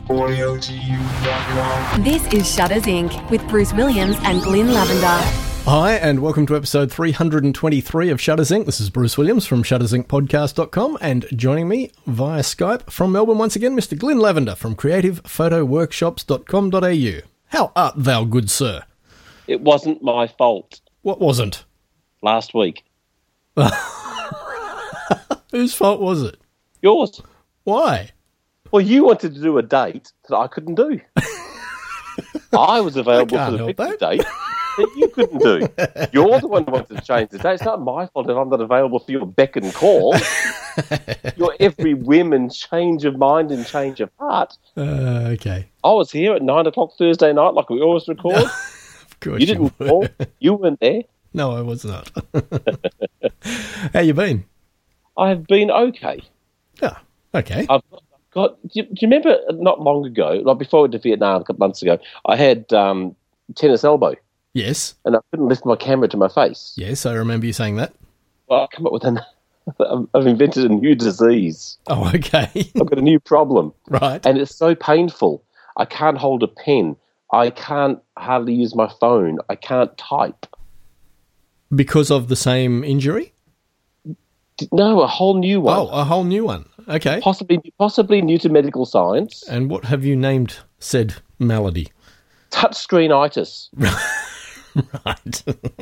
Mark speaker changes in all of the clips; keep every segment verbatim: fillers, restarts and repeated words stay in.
Speaker 1: Audio to you dot com.
Speaker 2: This is Shutters Incorporated with Bruce Williams and Glyn Lavender.
Speaker 3: Hi, and welcome to episode three hundred twenty-three of Shutters Incorporated. This is Bruce Williams from shutters inc podcast dot com, and joining me via Skype from Melbourne once again, Mister Glyn Lavender from creative photo workshops dot com dot a u. How art thou, good sir?
Speaker 4: It wasn't my fault.
Speaker 3: What wasn't?
Speaker 4: Last week.
Speaker 3: Whose fault was it?
Speaker 4: Yours.
Speaker 3: Why?
Speaker 4: Well, you wanted to do a date that I couldn't do. I was available
Speaker 3: I
Speaker 4: for
Speaker 3: can't
Speaker 4: the
Speaker 3: help
Speaker 4: picture
Speaker 3: that.
Speaker 4: date that you couldn't do. You're the one who wanted to change the date. It's not my fault if I'm not available for your beck and call. Your every whim and change of mind and change of heart.
Speaker 3: Uh, okay.
Speaker 4: I was here at nine o'clock Thursday night like we always record.
Speaker 3: Of course
Speaker 4: You didn't
Speaker 3: were.
Speaker 4: call. You weren't there.
Speaker 3: No, I was not. How you been?
Speaker 4: I've been okay.
Speaker 3: Yeah, okay.
Speaker 4: I've got. Do you, do you remember not long ago, like before I went to Vietnam a couple months ago, I had um, tennis elbow
Speaker 3: Yes,
Speaker 4: and I couldn't lift my camera to my face.
Speaker 3: yes, I remember you saying that.
Speaker 4: Well, I've come up with an. I've invented a new disease.
Speaker 3: Oh, okay.
Speaker 4: I've got a new problem,
Speaker 3: Right.
Speaker 4: and it's so painful. I can't hold a pen. I can't hardly use my phone. I can't type.
Speaker 3: Because of the same injury?
Speaker 4: No, a whole new one.
Speaker 3: Oh, a whole new one. Okay.
Speaker 4: Possibly, possibly new to medical science.
Speaker 3: And what have you named said malady?
Speaker 4: Touchscreenitis.
Speaker 3: Right.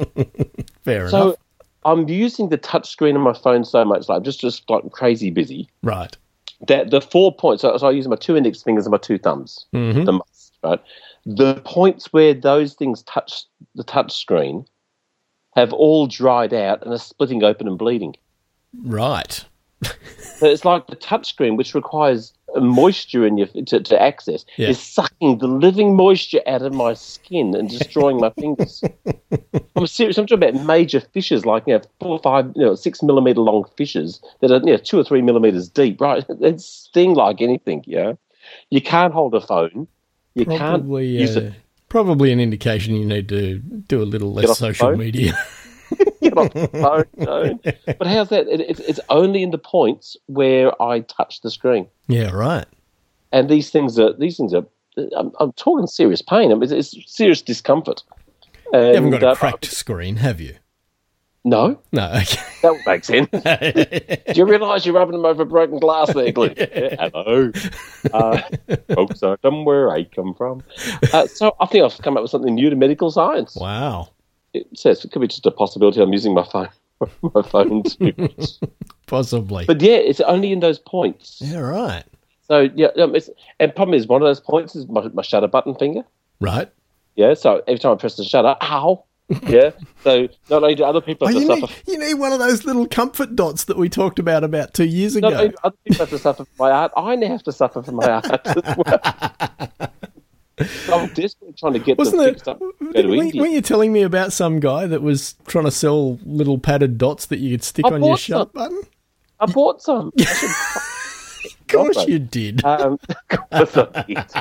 Speaker 3: Fair
Speaker 4: So
Speaker 3: enough.
Speaker 4: I'm using the touchscreen on my phone so much, like just just like crazy busy.
Speaker 3: Right.
Speaker 4: That the four points. So, so I use my two index fingers and my two thumbs.
Speaker 3: Mm-hmm.
Speaker 4: The must, right. The points where those things touch the touchscreen have all dried out and are splitting open and bleeding.
Speaker 3: Right.
Speaker 4: So it's like the touchscreen, which requires moisture in your to, to access,
Speaker 3: Yeah.
Speaker 4: is sucking the living moisture out of my skin and destroying my fingers. I'm serious. I'm talking about major fissures, like you know, four or five, you know, six millimeter long fissures that are you know, two or three millimeters deep. Right? They sting like anything. Yeah, you can't hold a phone. You
Speaker 3: Probably,
Speaker 4: can't use
Speaker 3: uh,
Speaker 4: it.
Speaker 3: probably an indication you need to do a little
Speaker 4: Get
Speaker 3: less
Speaker 4: off the
Speaker 3: social
Speaker 4: phone?
Speaker 3: media.
Speaker 4: Get off the phone, no. But how's that? It, it's, it's only in the points where I touch the screen.
Speaker 3: Yeah, right.
Speaker 4: And these things are these things are. I'm, I'm talking serious pain. I mean, it's, it's serious discomfort. And,
Speaker 3: You haven't got a
Speaker 4: uh,
Speaker 3: cracked screen, have you?
Speaker 4: No,
Speaker 3: No, okay.
Speaker 4: that would make sense. Do you realise you're rubbing them over broken glass there, Glenn? Yeah, hello. Uh, folks are from where I come from. Uh, so I think I've come up with something new to medical science.
Speaker 3: Wow.
Speaker 4: It says it could be just a possibility I'm using my phone, my phone too much.
Speaker 3: Possibly.
Speaker 4: But yeah, it's only in those points.
Speaker 3: Yeah, right.
Speaker 4: So yeah, um, it's, and problem is one of those points is my, my shutter button finger.
Speaker 3: Right.
Speaker 4: Yeah, so every time I press the shutter, ow. Yeah, so not only do other people
Speaker 3: Oh,
Speaker 4: have to
Speaker 3: you need,
Speaker 4: suffer,
Speaker 3: you need one of those little comfort dots that we talked about about two years ago.
Speaker 4: not only do other people have to suffer for my art, I now have to suffer for my art as well. So I'm desperately trying to get
Speaker 3: Wasn't
Speaker 4: them
Speaker 3: it?
Speaker 4: fixed up. Go to
Speaker 3: Weren't
Speaker 4: India.
Speaker 3: weren't you telling me about some guy that was trying to sell little padded dots that you could stick
Speaker 4: I
Speaker 3: on your
Speaker 4: bought
Speaker 3: shut
Speaker 4: some.
Speaker 3: button?
Speaker 4: I bought some. I should-
Speaker 3: Of course
Speaker 4: Right.
Speaker 3: you did.
Speaker 4: Um, of course I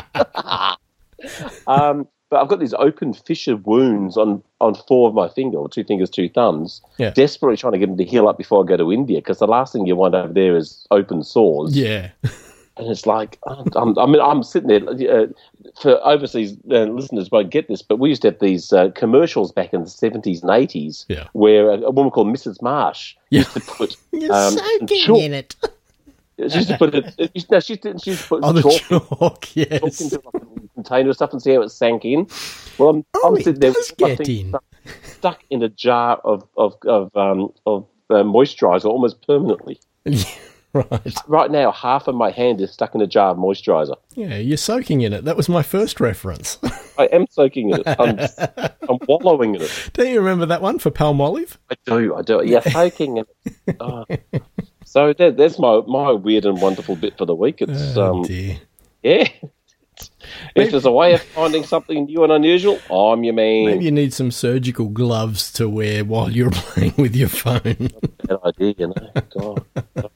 Speaker 4: did. um, but I've got these open fissure wounds on, on four of my fingers, or two fingers, two thumbs,
Speaker 3: Yeah.
Speaker 4: desperately trying to get them to heal up before I go to India, because the last thing you want over there is open sores.
Speaker 3: Yeah.
Speaker 4: And it's like, I'm, I mean, I'm sitting there, uh, for overseas uh, listeners won't get this, but we used to have these uh, commercials back in the seventies and eighties
Speaker 3: Yeah.
Speaker 4: where a, a woman called Missus Marsh
Speaker 3: Yeah.
Speaker 4: used to put...
Speaker 3: You're
Speaker 4: um,
Speaker 3: soaking
Speaker 4: chalk-
Speaker 3: in it.
Speaker 4: She used to put it... it- No, she used to, she used to put
Speaker 3: Oh, the
Speaker 4: chalk
Speaker 3: chalk,
Speaker 4: talk
Speaker 3: yes.
Speaker 4: into like a little container or stuff and see how it sank in. Well, I'm,
Speaker 3: Oh,
Speaker 4: I'm
Speaker 3: it
Speaker 4: sitting there
Speaker 3: does
Speaker 4: with my
Speaker 3: get
Speaker 4: thing
Speaker 3: in.
Speaker 4: Stuck, stuck in a jar of of of um, of uh, moisturiser almost permanently.
Speaker 3: Right.
Speaker 4: Right now, half of my hand is stuck in a jar of moisturiser.
Speaker 3: Yeah, you're soaking in it. That was my first reference.
Speaker 4: I am soaking in it. I'm, I'm wallowing in it.
Speaker 3: Don't you remember that one for Palmolive?
Speaker 4: I do. I do. Yeah, soaking in it. Oh. So that, that's my my weird and wonderful bit for the week. It's
Speaker 3: Oh,
Speaker 4: um,
Speaker 3: dear.
Speaker 4: yeah. If there's a way of finding something new and unusual, I'm your man.
Speaker 3: Maybe you need some surgical gloves to wear while you're playing with your phone.
Speaker 4: Bad idea, you know. God.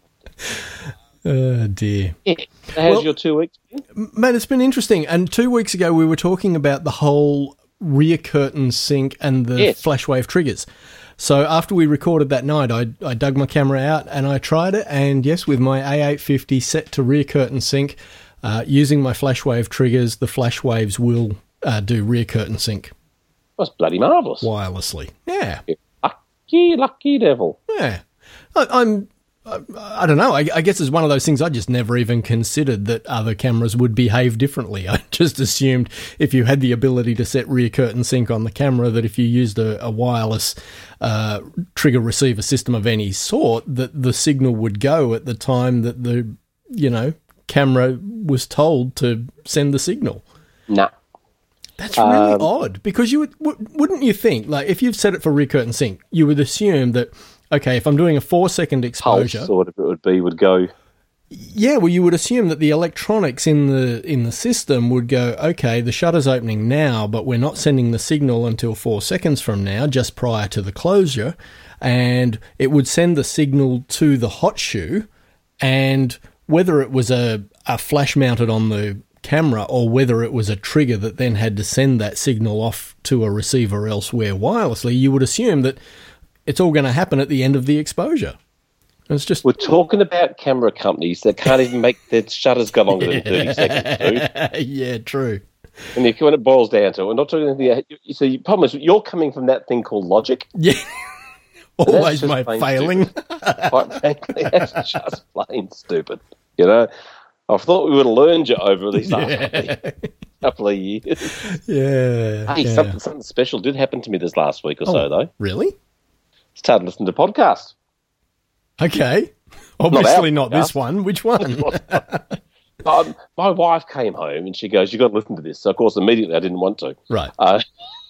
Speaker 3: Oh, dear.
Speaker 4: Yeah. So how's
Speaker 3: Well-
Speaker 4: your two weeks been?
Speaker 3: Mate, it's been interesting. And two weeks ago, we were talking about the whole rear curtain sync and the
Speaker 4: Yes.
Speaker 3: flash wave triggers. So after we recorded that night, I, I dug my camera out and I tried it. And yes, with my A eight fifty set to rear curtain sync, uh, using my flash wave triggers, the flash waves will uh, do rear curtain sync.
Speaker 4: That's bloody marvellous.
Speaker 3: Wirelessly. Yeah.
Speaker 4: Lucky, lucky devil.
Speaker 3: Yeah. I, I'm, I, I don't know. I, I guess it's one of those things I just never even considered that other cameras would behave differently. I just assumed if you had the ability to set rear curtain sync on the camera, that if you used a, a wireless uh, trigger receiver system of any sort, that the signal would go at the time that the, you know, camera was told to send the signal.
Speaker 4: Nah.
Speaker 3: That's really
Speaker 4: Um,
Speaker 3: odd, because you would, wouldn't you think, like, if you've set it for rear curtain sync, you would assume that, okay, if I'm doing a four second exposure,
Speaker 4: Pulse, or whatever it would be, would go.
Speaker 3: yeah, well, you would assume that the electronics in the in the system would go, okay, the shutter's opening now, but we're not sending the signal until four seconds from now, just prior to the closure, and it would send the signal to the hot shoe, and whether it was a, a flash mounted on the camera or whether it was a trigger that then had to send that signal off to a receiver elsewhere wirelessly, you would assume that it's all going to happen at the end of the exposure. It's just
Speaker 4: We're talking about camera companies that can't even make their shutters go longer than thirty seconds, dude.
Speaker 3: yeah, true.
Speaker 4: And if, when it boils down to it, we're not talking anything. So the problem is, you're coming from that thing called logic.
Speaker 3: Yeah,
Speaker 4: That's
Speaker 3: always
Speaker 4: just
Speaker 3: my
Speaker 4: plain
Speaker 3: failing.
Speaker 4: stupid. Quite frankly, that's just plain stupid. You know, I thought we would have learned you over these last
Speaker 3: Yeah.
Speaker 4: couple of years.
Speaker 3: Yeah.
Speaker 4: Hey,
Speaker 3: yeah.
Speaker 4: something, something special did happen to me this last week or so,
Speaker 3: Oh,
Speaker 4: though.
Speaker 3: really?
Speaker 4: Started listening to podcasts.
Speaker 3: Okay. Obviously not,
Speaker 4: our
Speaker 3: this one. Which one?
Speaker 4: um, my wife came home and she goes, "You've got to listen to this." So, of course, immediately I didn't want to.
Speaker 3: Right.
Speaker 4: Uh,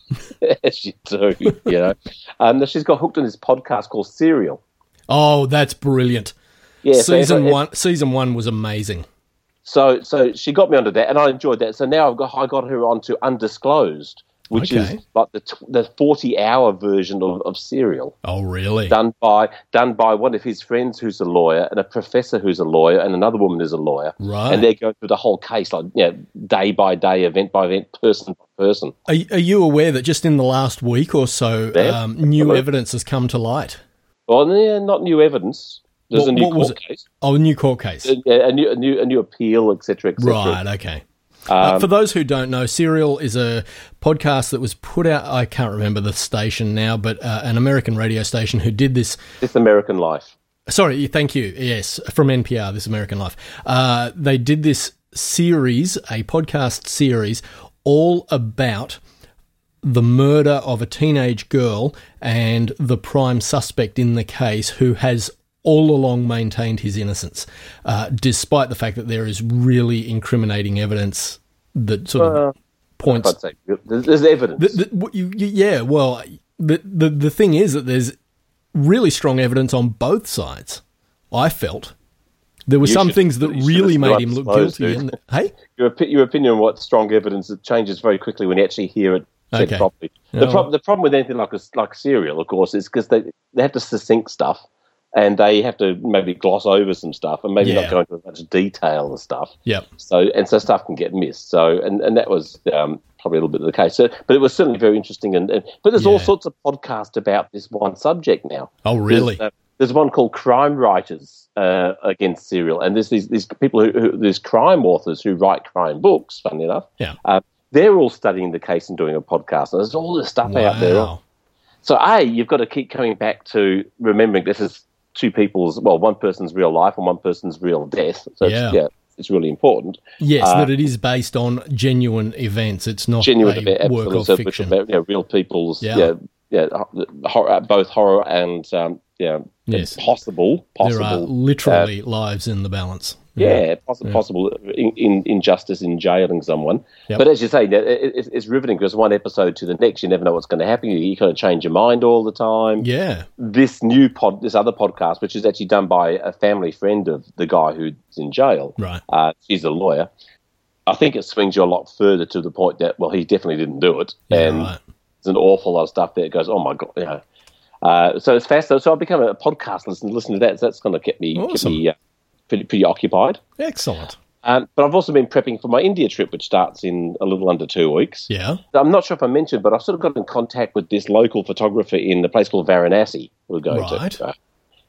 Speaker 4: as you do, you know. Um, she's got hooked on this podcast called Serial.
Speaker 3: Oh, that's brilliant.
Speaker 4: Yeah, so
Speaker 3: season
Speaker 4: if I-
Speaker 3: one. Season one was amazing.
Speaker 4: So, so she got me onto that, and I enjoyed that. So now I've got I got her onto Undisclosed, which
Speaker 3: Okay.
Speaker 4: is like the t- the forty hour version of, of Serial,
Speaker 3: Oh, really?
Speaker 4: done by done by one of his friends who's a lawyer, and a professor who's a lawyer, and another woman who's a lawyer,
Speaker 3: Right.
Speaker 4: and they go through the whole case, like you know, day by day, event by event, person by person.
Speaker 3: Are, are you aware that just in the last week or so,
Speaker 4: Yeah.
Speaker 3: um, new
Speaker 4: Hello.
Speaker 3: evidence has come to light?
Speaker 4: Well, yeah, not new evidence. There's
Speaker 3: What-
Speaker 4: a new
Speaker 3: what was
Speaker 4: court
Speaker 3: it?
Speaker 4: case,
Speaker 3: Oh, a new court case.
Speaker 4: a, a new a new a new appeal, et cetera, et cetera.
Speaker 3: Right, okay. uh, for those who don't know, Serial is a podcast that was put out, I can't remember the station now, but uh, an American radio station who did this.
Speaker 4: This American Life.
Speaker 3: Sorry, thank you. Yes, from N P R, This American Life. Uh, they did this series, a podcast series, all about the murder of a teenage girl and the prime suspect in the case, who has all along maintained his innocence, uh, despite the fact that there is really incriminating evidence that sort of
Speaker 4: Uh,
Speaker 3: points.
Speaker 4: I'd say there's, there's evidence.
Speaker 3: The, the, what you, you, yeah, well, the, the the thing is that there's really strong evidence on both sides. I felt there were
Speaker 4: You
Speaker 3: some
Speaker 4: should-
Speaker 3: things that
Speaker 4: you should
Speaker 3: really
Speaker 4: have
Speaker 3: made him look
Speaker 4: disclosed
Speaker 3: guilty.
Speaker 4: it.
Speaker 3: And hey,
Speaker 4: Your, opi- your opinion on what strong evidence, it changes very quickly when you actually hear it said
Speaker 3: Okay.
Speaker 4: properly. The,
Speaker 3: Oh.
Speaker 4: prob- the problem with anything like a, like Serial, of course, is because they, they have to succinct stuff, and they have to maybe gloss over some stuff and maybe
Speaker 3: Yeah.
Speaker 4: not go into as much detail and stuff.
Speaker 3: Yep.
Speaker 4: So and so stuff can get missed. So and, and that was um, probably a little bit of the case. So, but it was certainly very interesting. And, and but there's all
Speaker 3: Yeah.
Speaker 4: sorts of podcasts about this one subject now.
Speaker 3: Oh, really?
Speaker 4: There's, uh, there's one called Crime Writers uh, Against Serial, and there's these these people who, who there's crime authors who write crime books. Funny enough,
Speaker 3: Yeah.
Speaker 4: uh, they're all studying the case and doing a podcast. And there's all this stuff out there.
Speaker 3: Wow.
Speaker 4: So a, you've got to keep coming back to remembering this is two people's, well, one person's real life and one person's real death. So
Speaker 3: Yeah.
Speaker 4: it's, yeah, it's really important.
Speaker 3: Yes,
Speaker 4: Uh,
Speaker 3: that it is based on genuine events. It's not
Speaker 4: Genuine
Speaker 3: a
Speaker 4: event,
Speaker 3: work
Speaker 4: absolutely.
Speaker 3: of
Speaker 4: So
Speaker 3: fiction.
Speaker 4: it's about, you know, real people's,
Speaker 3: Yeah.
Speaker 4: yeah, yeah, ho- horror, both horror and um, yeah,
Speaker 3: Yes.
Speaker 4: possible, possible.
Speaker 3: There are literally lives in the balance.
Speaker 4: Yeah, poss- possible in, in, injustice in jailing someone.
Speaker 3: Yep.
Speaker 4: But as you say, it, it, it's riveting because one episode to the next, you never know what's going to happen. You, you kind of change your mind all the time.
Speaker 3: Yeah.
Speaker 4: This new pod, this other podcast, which is actually done by a family friend of the guy who's in jail.
Speaker 3: Right.
Speaker 4: Uh, she's a lawyer. I think it swings you a lot further to the point that, well, he definitely didn't do it.
Speaker 3: Yeah,
Speaker 4: and
Speaker 3: right.
Speaker 4: there's an awful lot of stuff there that goes, oh, my God, you know. Uh, so it's fascinating. So I've become a podcast listener, listen to that. So that's going to keep me, keep
Speaker 3: Awesome.
Speaker 4: me uh, pretty, pretty occupied.
Speaker 3: Excellent.
Speaker 4: Um, but I've also been prepping for my India trip, which starts in a little under two weeks.
Speaker 3: Yeah.
Speaker 4: I'm not sure if I mentioned, but I've sort of got in contact with this local photographer in a place called Varanasi we're going
Speaker 3: Right.
Speaker 4: to. Uh,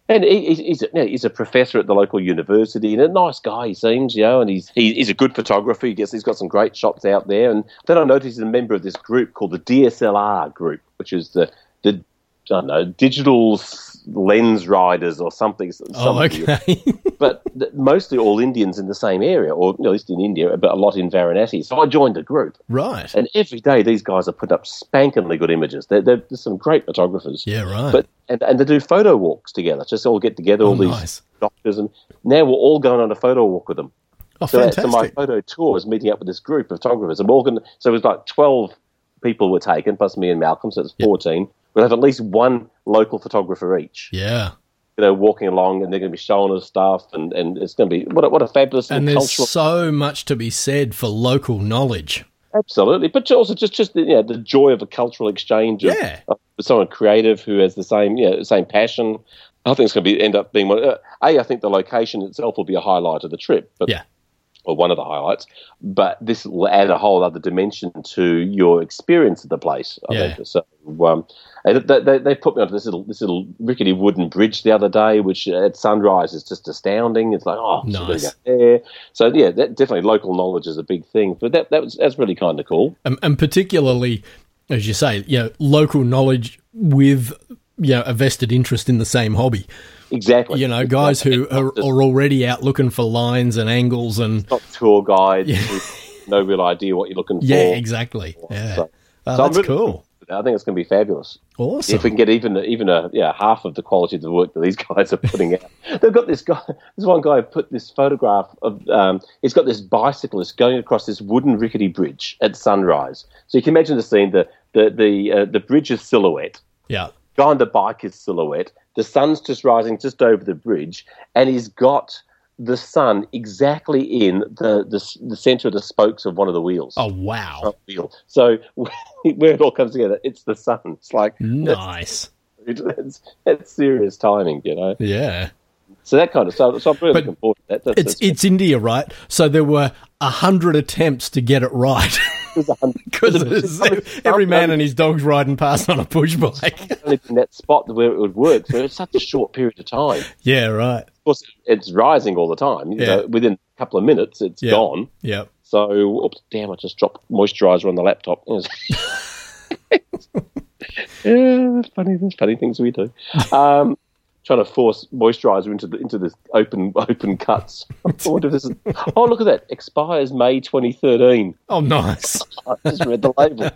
Speaker 4: And he, he's, he's, a, you know, he's a professor at the local university, and a nice guy he seems, you know, and he's he, he's a good photographer. He gets, he's got some great shots out there. And then I noticed he's a member of this group called the D S L R group, which is the, the I don't know, digital lens riders or something.
Speaker 3: Oh, okay.
Speaker 4: But mostly all Indians in the same area, or at least in India, but a lot in Varanasi. So I joined the group.
Speaker 3: Right.
Speaker 4: And every day these guys are putting up spankingly good images. They're, they're, they're some great photographers.
Speaker 3: Yeah, right.
Speaker 4: But and, and they do photo walks together. Just all get together, all
Speaker 3: oh,
Speaker 4: these
Speaker 3: nice.
Speaker 4: doctors. And now we're all going on a photo walk with them.
Speaker 3: Oh,
Speaker 4: so,
Speaker 3: fantastic.
Speaker 4: so my photo tour is meeting up with this group of photographers. And we're all gonna, so it was like twelve people were taken, plus me and Malcolm, so it's fourteen. Yep. We'll have at least one local photographer each.
Speaker 3: Yeah.
Speaker 4: You know, walking along, and they're going to be showing us stuff, and, and it's going to be what a, what a fabulous
Speaker 3: and,
Speaker 4: and
Speaker 3: there's
Speaker 4: cultural.
Speaker 3: so much to be said for local knowledge.
Speaker 4: Absolutely, but also just just the, you know, the joy of a cultural exchange. Of,
Speaker 3: Yeah,
Speaker 4: of someone creative who has the same you know the same passion. I think it's going to be end up being one. Uh, a, I think the location itself will be a highlight of the trip. But,
Speaker 3: yeah.
Speaker 4: or one of the highlights, but this will add a whole other dimension to your experience of the place. I
Speaker 3: Yeah.
Speaker 4: think so. Um, and they, they, they put me onto this little this little rickety wooden bridge the other day, which at sunrise is just astounding. It's like, oh,
Speaker 3: nice.
Speaker 4: So, go there. So yeah, that, definitely local knowledge is a big thing. But that that was that's really kind of cool.
Speaker 3: And, and particularly, as you say, you know, local knowledge with you know a vested interest in the same hobby.
Speaker 4: Exactly.
Speaker 3: You know, guys who are, are already out looking for lines and angles and
Speaker 4: not tour guides
Speaker 3: Yeah.
Speaker 4: with no real idea what you're looking for.
Speaker 3: yeah, exactly. Yeah,
Speaker 4: So,
Speaker 3: oh,
Speaker 4: so I'm
Speaker 3: that's
Speaker 4: really-
Speaker 3: cool.
Speaker 4: I think it's going to be fabulous.
Speaker 3: Awesome.
Speaker 4: If we can get even even a yeah half of the quality of the work that these guys are putting out. They've got this guy. This one guy put this photograph of. Um, he's got this bicyclist going across this wooden rickety bridge at sunrise. So you can imagine the scene. The the the uh, the bridge is silhouette.
Speaker 3: Yeah.
Speaker 4: Guy on the bike is silhouette. The sun's just rising just over the bridge, and he's got the sun exactly in the the, the center of the spokes of one of the wheels.
Speaker 3: Oh, wow.
Speaker 4: Front wheel. So where it all comes together, it's the sun. It's like
Speaker 3: Nice.
Speaker 4: It's, it's, it's serious timing, you know.
Speaker 3: Yeah.
Speaker 4: So that kind of so, so I'm really
Speaker 3: But
Speaker 4: looking forward to that. That's,
Speaker 3: It's
Speaker 4: that's,
Speaker 3: it's India, right? So there were a hundred attempts to get it right. Because every man and his dog's riding past on a push bike.
Speaker 4: only in that spot where it would work. So it's such a short period of time.
Speaker 3: Yeah, right.
Speaker 4: Of course, it's rising all the time. You
Speaker 3: Yeah.
Speaker 4: know, within a couple of minutes, it's
Speaker 3: Yeah.
Speaker 4: gone.
Speaker 3: Yeah.
Speaker 4: So, oops, damn! I just dropped moisturizer on the laptop. Yeah, that's funny. There's funny things we do. Um, trying to force moisturizer into the into this open open cuts. I wonder if this is. Oh, look at that! Expires May twenty thirteen.
Speaker 3: Oh, nice.
Speaker 4: I just read the label.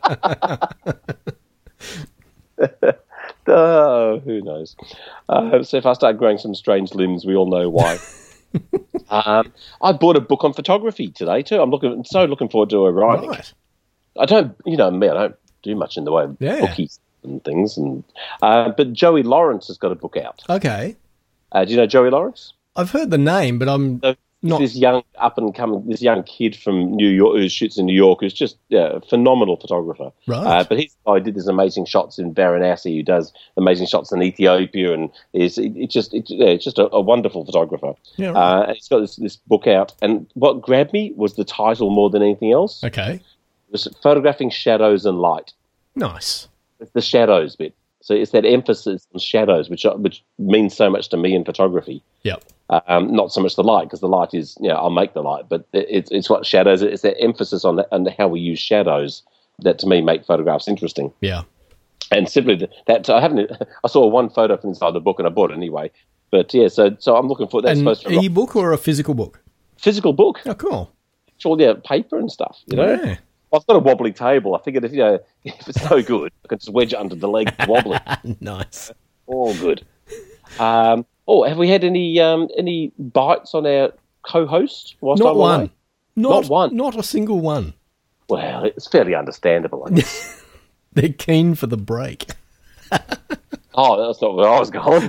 Speaker 4: Oh, who knows? Uh, so if I start growing some strange limbs, we all know why. um, I bought a book on photography today too. I'm looking, I'm so looking forward to a writing.
Speaker 3: Right.
Speaker 4: I don't, you know, me, I don't do much in the way of
Speaker 3: Yeah.
Speaker 4: bookies and things. And uh, but Joey Lawrence has got a book out.
Speaker 3: Okay.
Speaker 4: Uh, do you know Joey Lawrence?
Speaker 3: I've heard the name, but I'm
Speaker 4: So
Speaker 3: not.
Speaker 4: this young up and coming, this young kid from New York who shoots in New York, who's just yeah, a phenomenal photographer.
Speaker 3: Right.
Speaker 4: Uh, but he's I did these amazing shots in Varanasi. Who does amazing shots in Ethiopia, and is it, it just it, yeah, it's just a, a wonderful photographer.
Speaker 3: Yeah, right.
Speaker 4: Uh, and he's got this, this book out, and what grabbed me was the title more than anything else.
Speaker 3: Okay.
Speaker 4: It was photographing shadows and light.
Speaker 3: Nice.
Speaker 4: It's the shadows bit. So it's that emphasis on shadows, which which means so much to me in photography.
Speaker 3: Yep.
Speaker 4: Um, not so much the light, because the light is, you know, I'll make the light, but it, it's it's what shadows. It's that emphasis on, the, on how we use shadows that to me make photographs interesting.
Speaker 3: Yeah.
Speaker 4: And simply the, that I haven't. I saw one photo from inside the book and I bought it anyway. But yeah, so so I'm looking for that's
Speaker 3: An
Speaker 4: supposed to be a
Speaker 3: e-book or a physical book?
Speaker 4: physical book,
Speaker 3: Oh, cool.
Speaker 4: all yeah, paper and stuff. You know,
Speaker 3: Yeah.
Speaker 4: I've got a wobbly table. I figured if you know if it's no good, I can just wedge it under the leg, wobbly.
Speaker 3: Nice.
Speaker 4: All good. Um, oh, have we had any um, any bites on our co-host? Whilst
Speaker 3: Not
Speaker 4: I'm
Speaker 3: one.
Speaker 4: away?
Speaker 3: Not,
Speaker 4: Not one.
Speaker 3: Not a single one.
Speaker 4: Well, it's fairly understandable, I guess.
Speaker 3: They're keen for the break.
Speaker 4: Oh, that's not where I was going.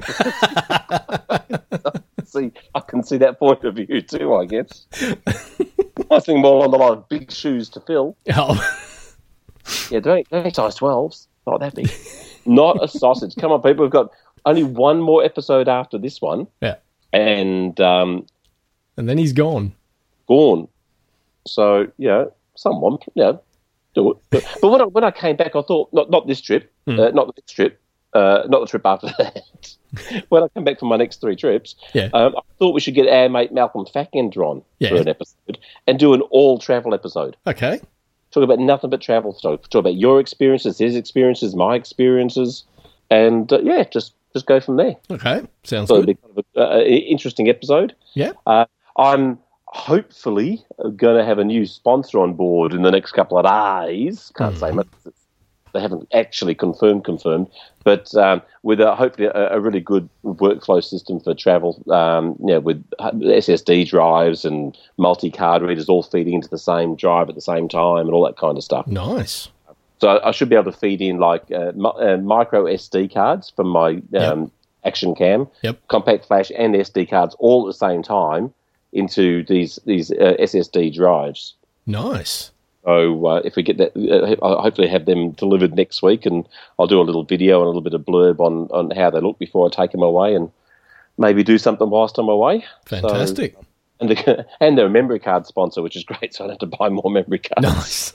Speaker 4: See, I can see that point of view too, I guess. I think more on the line of big shoes to fill.
Speaker 3: Oh.
Speaker 4: Yeah, don't, don't size twelves. Not that big. Not a sausage. Come on, people. We've got only one more episode after this one.
Speaker 3: Yeah.
Speaker 4: And um,
Speaker 3: And then he's gone.
Speaker 4: gone. So, yeah, someone, yeah, do it. But, but when, I, when I came back, I thought, not not this trip,
Speaker 3: Hmm.
Speaker 4: uh, not this trip, uh, not the trip after that. when I come back from my next three trips,
Speaker 3: Yeah.
Speaker 4: um, I thought we should get our mate Malcolm Fackender on
Speaker 3: Yeah.
Speaker 4: for an episode and do an all travel episode.
Speaker 3: Okay.
Speaker 4: Talk about nothing but travel. Talk, talk about your experiences, his experiences, my experiences, and uh, yeah, just just go from there.
Speaker 3: Okay. Sounds
Speaker 4: So it'll
Speaker 3: good.
Speaker 4: be kind of an uh, interesting episode.
Speaker 3: Yeah.
Speaker 4: Uh, I'm hopefully going to have a new sponsor on board in the next couple of days. Can't say much. They haven't actually confirmed, confirmed, but um, with a, hopefully a, a really good workflow system for travel, um, you know, with S S D drives and multi-card readers all feeding into the same drive at the same time and all that kind of stuff.
Speaker 3: Nice.
Speaker 4: So I should be able to feed in like uh, mi- uh, micro S D cards from my um,
Speaker 3: Yep.
Speaker 4: Action Cam,
Speaker 3: Yep.
Speaker 4: compact flash and S D cards all at the same time into these these uh, S S D drives.
Speaker 3: Nice.
Speaker 4: So uh, if we get that, uh, I'll hopefully have them delivered next week, and I'll do a little video and a little bit of blurb on, on how they look before I take them away, and maybe do something whilst I'm away.
Speaker 3: Fantastic.
Speaker 4: So, and the, and they're a memory card sponsor, which is great, so I don't have to buy more memory cards.
Speaker 3: Nice.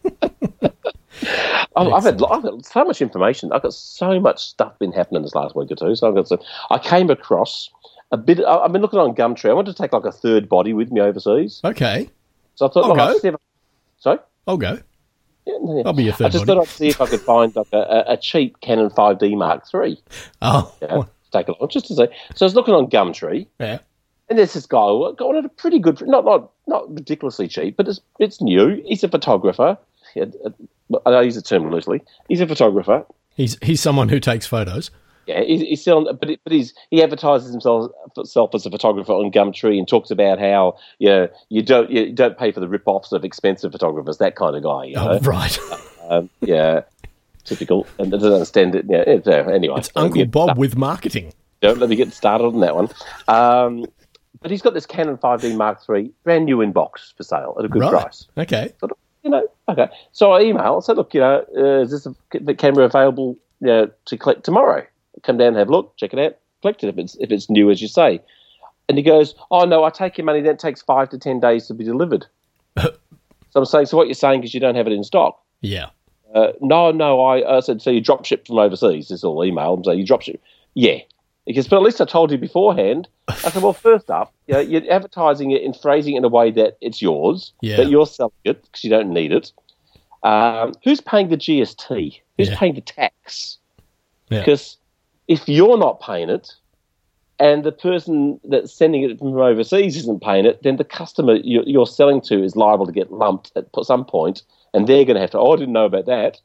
Speaker 4: I've, I've, had, I've had so much information. I've got so much stuff been happening this last week or two. So I've got some. I came across a bit. I- I've been looking on Gumtree. I wanted to take like a third body with me overseas.
Speaker 3: Okay.
Speaker 4: So I thought,
Speaker 3: I'll
Speaker 4: look,
Speaker 3: go.
Speaker 4: I'll see if I- sorry.
Speaker 3: I'll go.
Speaker 4: Yeah, yeah.
Speaker 3: I'll be your third
Speaker 4: I just
Speaker 3: body.
Speaker 4: thought I'd see if I could find like a, a cheap Canon five D Mark three.
Speaker 3: Oh.
Speaker 4: Yeah, take along just to see. So I was looking on Gumtree,
Speaker 3: Yeah.
Speaker 4: and there's this guy who got one at a pretty good, not not not ridiculously cheap, but it's it's new. He's a photographer. He had, uh, I use the term loosely. He's a photographer.
Speaker 3: He's he's someone who takes photos.
Speaker 4: Yeah, he's, he's selling, but he, but he's he advertises himself, himself as a photographer on Gumtree and talks about how you know, you don't you don't pay for the rip-offs of expensive photographers, that kind of guy. You know?
Speaker 3: Oh, right.
Speaker 4: um, yeah, typical, and doesn't understand it. Yeah, it's, uh, anyway,
Speaker 3: It's Uncle Bob with marketing.
Speaker 4: Don't let me get started on that one. Um, but he's got this Canon five D Mark three, brand new in box for sale at a good
Speaker 3: Right.
Speaker 4: price.
Speaker 3: Okay.
Speaker 4: So, you know, okay. So I emailed, said, look, you know, uh, is this a, the camera available, you know, to collect tomorrow? Come down and have a look, check it out, collect it if it's if it's new as you say. And he goes, oh no, I take your money. Then it takes five to ten days to be delivered. So I'm saying, so what you're saying is you don't have it in stock?
Speaker 3: Yeah.
Speaker 4: Uh, no, no. I, I said, so you drop ship from overseas. This is all email. I'm saying you drop ship. Yeah. He goes, but at least I told you beforehand. I said, well, first up, you know, you're advertising it and phrasing it in a way that it's yours,
Speaker 3: Yeah.
Speaker 4: that you're selling it because you don't need it. Um, who's paying the G S T? Who's
Speaker 3: Yeah.
Speaker 4: paying the tax?
Speaker 3: Yeah.
Speaker 4: Because if you're not paying it and the person that's sending it from overseas isn't paying it, then the customer you're, you're selling to is liable to get lumped at some point, and they're going to have to, oh, I didn't know about that.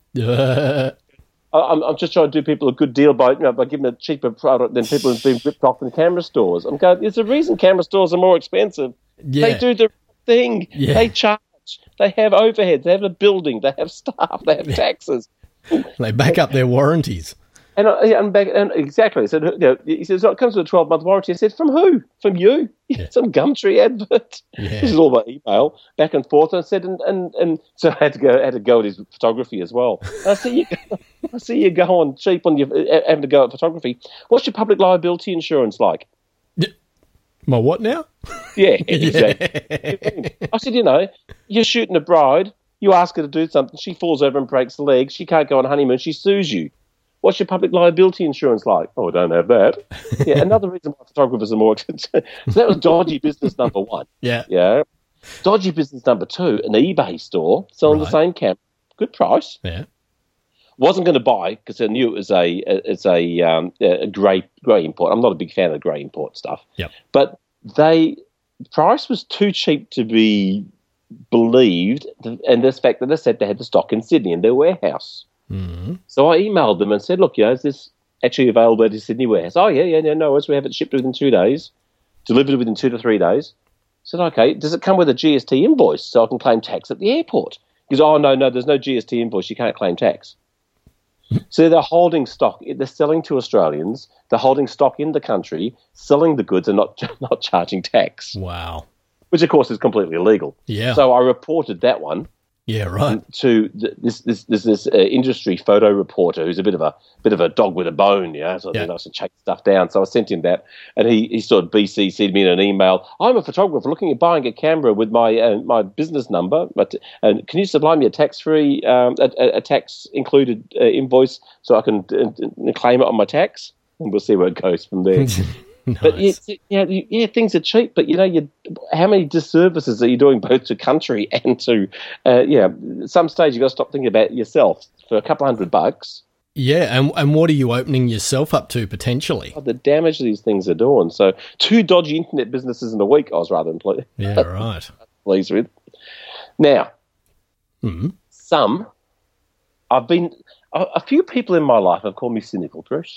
Speaker 4: I- I'm, I'm just trying to do people a good deal by, you know, by giving a cheaper product than people who've been ripped off in camera stores. I'm going, there's a reason camera stores are more expensive.
Speaker 3: Yeah.
Speaker 4: They do the thing.
Speaker 3: Yeah.
Speaker 4: They charge. They have overheads. They have a building. They have staff. They have taxes.
Speaker 3: They back up their warranties.
Speaker 4: And, I, and, back, and exactly, so you know, he says, oh, it comes with a twelve-month warranty. I said, from who? From you?
Speaker 3: Yeah.
Speaker 4: Some Gumtree advert.
Speaker 3: Yeah.
Speaker 4: This is all by email, back and forth. And I said, and, and, and so I had to go, I had to go at his photography as well. And I see you, go, I see you going cheap on your having to go at photography. What's your public liability insurance like?
Speaker 3: My what now?
Speaker 4: Yeah, exactly. I said, you know, you're shooting a bride. You ask her to do something. She falls over and breaks the leg. She can't go on honeymoon. She sues you. What's your public liability insurance like? Oh, I don't have that. Yeah, another reason why photographers are more expensive. So that was dodgy business number one.
Speaker 3: Yeah.
Speaker 4: Yeah. Dodgy business number two, an eBay store selling
Speaker 3: Right.
Speaker 4: the same camera. Good price.
Speaker 3: Yeah.
Speaker 4: Wasn't going to buy because I knew it was a it's a um, a grey grey import. I'm not a big fan of grey import stuff.
Speaker 3: Yep.
Speaker 4: But they price was too cheap to be believed, and this fact that they said they had the stock in Sydney in their warehouse.
Speaker 3: Mm.
Speaker 4: So I emailed them and said, look, you know, is this actually available at the Sydney warehouse? Oh, yeah, yeah, yeah, no worries. We have it shipped within two days, delivered within two to three days. I said, okay, does it come with a G S T invoice so I can claim tax at the airport? He goes, oh, no, no, there's no G S T invoice. You can't claim tax. So they're holding stock. They're selling to Australians. They're holding stock in the country, selling the goods and not not charging tax,
Speaker 3: Wow.
Speaker 4: which, of course, is completely illegal.
Speaker 3: Yeah.
Speaker 4: So I reported that one
Speaker 3: Yeah, right.
Speaker 4: to th- this this this, this uh, industry photo reporter who's a bit of a bit of a dog with a bone, yeah. So
Speaker 3: Yeah.
Speaker 4: I to chase stuff down. So I sent him that, and he he sort of B C C'd me in an email. I'm a photographer looking at buying a camera with my uh, my business number, but and can you supply me a tax free um, a, a, a tax included uh, invoice so I can uh, claim it on my tax? and we'll see where it goes from there.
Speaker 3: Nice.
Speaker 4: But yeah, yeah, yeah, things are cheap. But you know, you how many disservices are you doing both to country and to, uh, yeah, at some stage you got to stop thinking about yourself for a couple hundred bucks.
Speaker 3: Yeah, and and what are you opening yourself up to potentially?
Speaker 4: Oh, the damage these things are doing. So two dodgy internet businesses in a week, I was rather pleased.
Speaker 3: Yeah, right.
Speaker 4: pleased with. Now,
Speaker 3: Mm-hmm.
Speaker 4: some I've been a, a few people in my life have called me cynical, Bruce.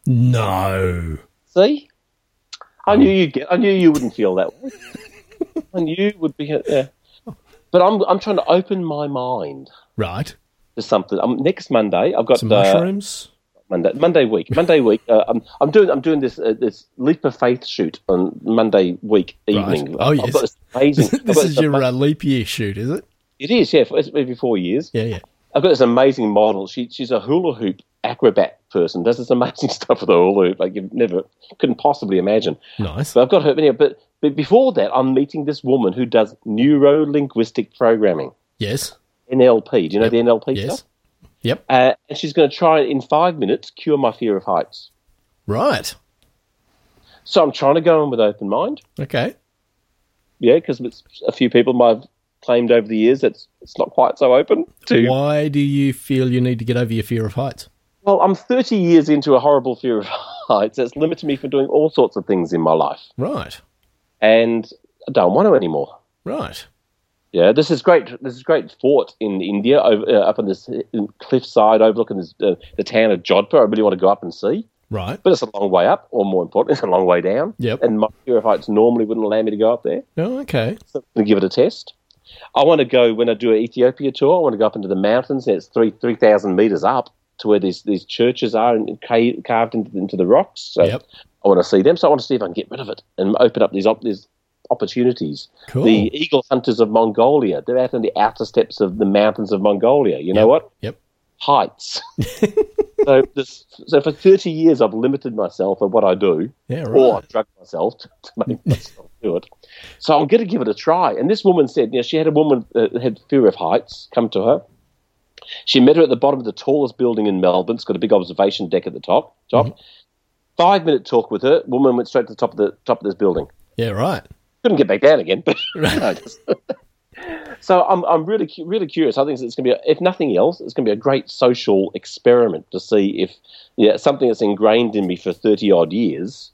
Speaker 3: No.
Speaker 4: See. I knew you get. I knew you wouldn't feel that way. I knew you would be. Yeah. But I'm. I'm trying to open my mind
Speaker 3: Right.
Speaker 4: to something. Um, next Monday, I've got
Speaker 3: Some
Speaker 4: uh,
Speaker 3: mushrooms.
Speaker 4: Monday. Monday week. Monday week. Uh, I'm. I'm doing. I'm doing this. Uh, this leap of faith shoot on Monday week evening.
Speaker 3: Right. Oh,
Speaker 4: I've
Speaker 3: yes.
Speaker 4: got this amazing. I've
Speaker 3: This
Speaker 4: got
Speaker 3: is
Speaker 4: this
Speaker 3: your
Speaker 4: ama-
Speaker 3: uh, leap year shoot, is it?
Speaker 4: It is. Yeah. For, it's every four years.
Speaker 3: Yeah, yeah.
Speaker 4: I've got this amazing model. She. She's a hula hoop acrobat person. Does this amazing stuff with a hula hoop like you've never couldn't possibly imagine.
Speaker 3: Nice.
Speaker 4: So I've got her. But but before that, I'm meeting this woman who does neuro-linguistic programming,
Speaker 3: Yes.
Speaker 4: N L P. Do you know
Speaker 3: Yep.
Speaker 4: the N L P
Speaker 3: Yes.
Speaker 4: stuff?
Speaker 3: Yep.
Speaker 4: Uh, and she's going to try in five minutes cure my fear of heights.
Speaker 3: Right.
Speaker 4: So I'm trying to go in with open mind.
Speaker 3: Okay.
Speaker 4: Yeah, because a few people might have claimed over the years that it's, it's not quite so open to.
Speaker 3: Why do you feel you need to get over your fear of heights?
Speaker 4: Well, I'm thirty years into a horrible fear of heights that's limited me from doing all sorts of things in my life.
Speaker 3: Right.
Speaker 4: And I don't want to anymore.
Speaker 3: Right.
Speaker 4: Yeah, this is great. This is great fort in India, over, uh, up on this cliffside overlooking this, uh, the town of Jodhpur. I really want to go up and see,
Speaker 3: Right.
Speaker 4: but it's a long way up, or more important, it's a long way down.
Speaker 3: Yep.
Speaker 4: And my fear of heights normally wouldn't allow me to go up there.
Speaker 3: Oh, okay.
Speaker 4: So I'm going to give it a test. I want to go when I do an Ethiopia tour. I want to go up into the mountains. And it's three three thousand meters up to where these these churches are and ca- carved into, into the rocks. So
Speaker 3: Yep.
Speaker 4: I want to see them. So I want to see if I can get rid of it and open up these op- these opportunities.
Speaker 3: Cool.
Speaker 4: The eagle hunters of Mongolia. They're out on the outer steps of the mountains of Mongolia. You know
Speaker 3: Yep.
Speaker 4: what?
Speaker 3: Yep.
Speaker 4: Heights. so this, so for thirty years, I've limited myself at what I do,
Speaker 3: Yeah, right.
Speaker 4: or I've drugged myself to, to make myself do it. So I'm going to give it a try. And this woman said, you know, she had a woman uh, that had fear of heights come to her. She met her at the bottom of the tallest building in Melbourne. It's got a big observation deck at the top. Top.
Speaker 3: Mm-hmm.
Speaker 4: Five minute talk with her. Woman went straight to the top of the top of this building.
Speaker 3: Yeah, right.
Speaker 4: Couldn't get back down again. But
Speaker 3: Right.
Speaker 4: so I'm I'm really cu- really curious. I think it's going to be, a, if nothing else, it's going to be a great social experiment to see if yeah something that's ingrained in me for thirty odd years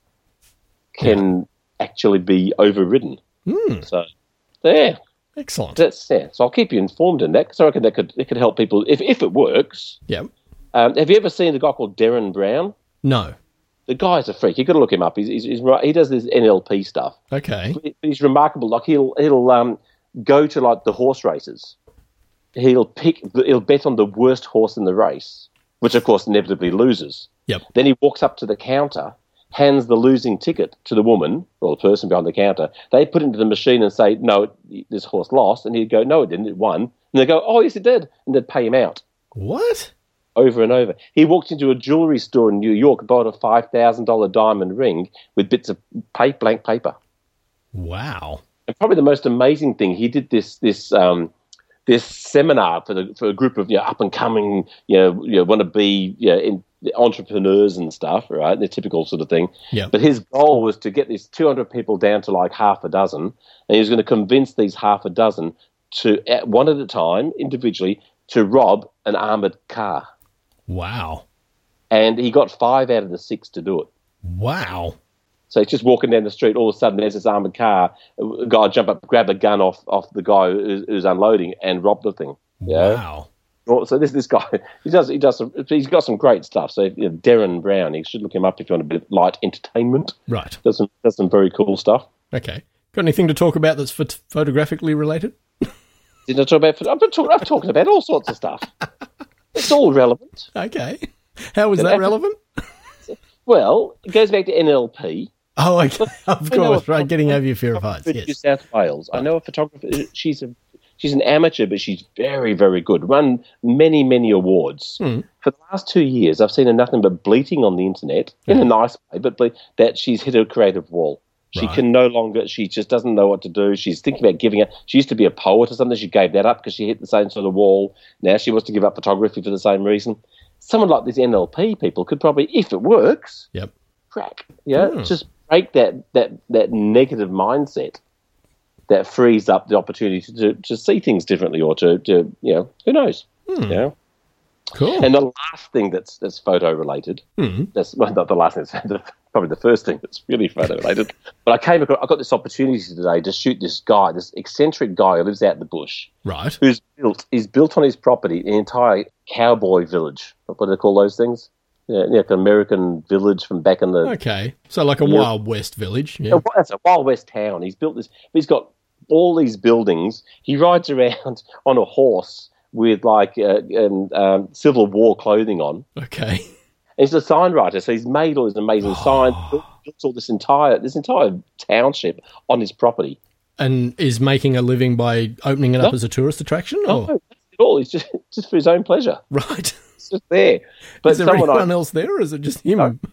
Speaker 4: can actually be overridden.
Speaker 3: Hmm.
Speaker 4: So there.
Speaker 3: Excellent.
Speaker 4: That's yeah. So I'll keep you informed in that because I reckon that could it could help people if if it works.
Speaker 3: Yep.
Speaker 4: Um, have you ever seen the guy called Darren Brown?
Speaker 3: No.
Speaker 4: The guy's a freak. You got to look him up. He's, he's, he's right- he does this N L P stuff.
Speaker 3: Okay.
Speaker 4: He's remarkable. Like he'll he'll um, go to like the horse races. He'll pick. He'll bet on the worst horse in the race, which of course inevitably loses.
Speaker 3: Yep.
Speaker 4: Then he walks up to the counter, hands the losing ticket to the woman or the person behind the counter. They put it into the machine and say, "No, this horse lost," and he'd go, "No, it didn't. It won." And they go, "Oh, yes, it did," and they'd pay him out.
Speaker 3: What?
Speaker 4: Over and over. He walked into a jewelry store in New York, bought a five thousand dollars diamond ring with bits of paper, blank paper.
Speaker 3: Wow.
Speaker 4: And probably the most amazing thing, he did this this um, this seminar for the for a group of you know, up and coming, you know, you know want to be you know, in, entrepreneurs and stuff, right? The typical sort of thing.
Speaker 3: Yeah.
Speaker 4: But his goal was to get these two hundred people down to like half a dozen, and he was going to convince these half a dozen to, at one at a time, individually, to rob an armoured car.
Speaker 3: Wow.
Speaker 4: And he got five out of the six to do it.
Speaker 3: Wow.
Speaker 4: So he's just walking down the street. All of a sudden, there's this armoured car. A guy jump up, grab a gun off, off the guy who's, who's unloading, and rob the thing. Yeah.
Speaker 3: Wow.
Speaker 4: So this this guy, he does he does some, he's got some great stuff. So you know, Darren Brown, you should look him up if you want a bit of light entertainment.
Speaker 3: Right.
Speaker 4: Does some does some very cool stuff.
Speaker 3: Okay. Got anything to talk about that's phot- photographically related?
Speaker 4: Did I talk about? I've been talking. I'm talking about all sorts of stuff. It's all relevant.
Speaker 3: Okay. How is that relevant?
Speaker 4: Well, it goes back to N L P.
Speaker 3: Oh, okay. Of
Speaker 4: I know
Speaker 3: course,
Speaker 4: a
Speaker 3: right. Getting over your fear of heights.
Speaker 4: photographer in New
Speaker 3: Yes.
Speaker 4: South Wales. I know a photographer. She's a she's an amateur, but she's very very good. Won many many awards.
Speaker 3: Hmm.
Speaker 4: For the last two years, I've seen her nothing but bleating on the internet in a nice way, but ble- that she's hit a creative wall. She
Speaker 3: Right.
Speaker 4: can no longer. She just doesn't know what to do. She's thinking about giving up. She used to be a poet or something. She gave that up because she hit the same sort of wall. Now she wants to give up photography for the same reason. someone like this N L P people could probably, if it works,
Speaker 3: Yep.
Speaker 4: crack. Yeah,
Speaker 3: Hmm.
Speaker 4: just break that that that negative mindset that frees up the opportunity to to see things differently, or to, to you know, who knows?
Speaker 3: Hmm.
Speaker 4: You know?
Speaker 3: Cool.
Speaker 4: And the last thing that's that's photo related,
Speaker 3: Hmm.
Speaker 4: that's well, not the last thing, it's the, probably the first thing that's really photo related. But I came across, I got this opportunity today to shoot this guy, this eccentric guy who lives out in the bush,
Speaker 3: Right.
Speaker 4: who's built, he's built on his property an entire cowboy village. What do they call those things? Yeah, yeah, like an American village from back in the.
Speaker 3: Okay. So like a
Speaker 4: Yeah.
Speaker 3: Wild West village. Yeah.
Speaker 4: Oh, that's a Wild West town. He's built this. He's got all these buildings. He rides around on a horse with like uh, um, um, Civil War clothing on.
Speaker 3: Okay.
Speaker 4: And he's a sign writer, so he's made all these amazing signs. Built, built all this entire this entire township on his property.
Speaker 3: And is making a living by opening it up
Speaker 4: No.
Speaker 3: as a tourist attraction?
Speaker 4: Oh,
Speaker 3: Or?
Speaker 4: no, that's it all. He's just just for his own pleasure.
Speaker 3: Right.
Speaker 4: It's just there. But
Speaker 3: Is there
Speaker 4: someone
Speaker 3: anyone
Speaker 4: I,
Speaker 3: else there, or is it just him?
Speaker 4: No.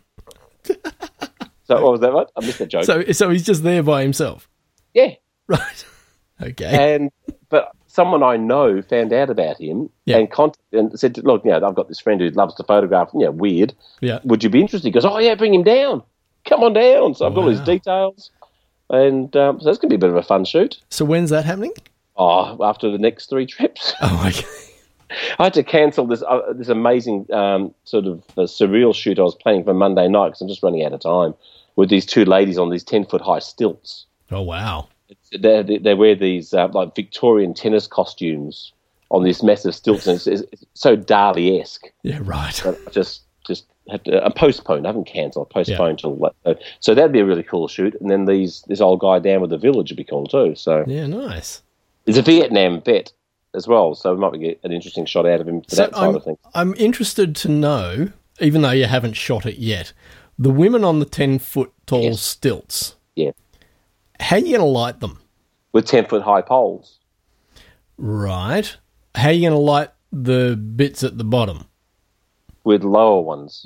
Speaker 4: so what was that? What? I missed that joke.
Speaker 3: So, so he's just there by himself.
Speaker 4: yeah.
Speaker 3: Right. Okay.
Speaker 4: And but someone I know found out about him
Speaker 3: Yeah.
Speaker 4: and contacted and said, "Look, you know, I've got this friend who loves to photograph. You know, weird.
Speaker 3: Yeah.
Speaker 4: Would you be interested?" He goes, "Oh yeah, bring him down. Come on down." So I've got all his
Speaker 3: Wow.
Speaker 4: details, and um, so that's going to be a bit of a fun shoot.
Speaker 3: So when's that happening?
Speaker 4: Oh, after the next three trips,
Speaker 3: Oh, okay.
Speaker 4: I had to cancel this uh, this amazing um, sort of uh, surreal shoot I was planning for Monday night because I'm just running out of time with these two ladies on these ten foot high stilts.
Speaker 3: Oh, wow.
Speaker 4: They, they, they wear these uh, like Victorian tennis costumes on these massive stilts, and it's, it's, it's so Dali-esque.
Speaker 3: Yeah, right.
Speaker 4: But I just just had to uh, postpone. I haven't cancelled. I postponed till like, uh, so that'd be a really cool shoot. And then these this old guy down with the village would be cool too. So
Speaker 3: Yeah, nice.
Speaker 4: there's a Vietnam vet as well, so we might get an interesting shot out of him for
Speaker 3: So
Speaker 4: that side
Speaker 3: I'm,
Speaker 4: of things.
Speaker 3: I'm interested to know, even though you haven't shot it yet, the women on the ten foot tall
Speaker 4: Yes.
Speaker 3: stilts,
Speaker 4: Yeah,
Speaker 3: how are you going to light them?
Speaker 4: with ten foot high poles.
Speaker 3: Right. How are you going to light the bits at the bottom?
Speaker 4: With lower ones.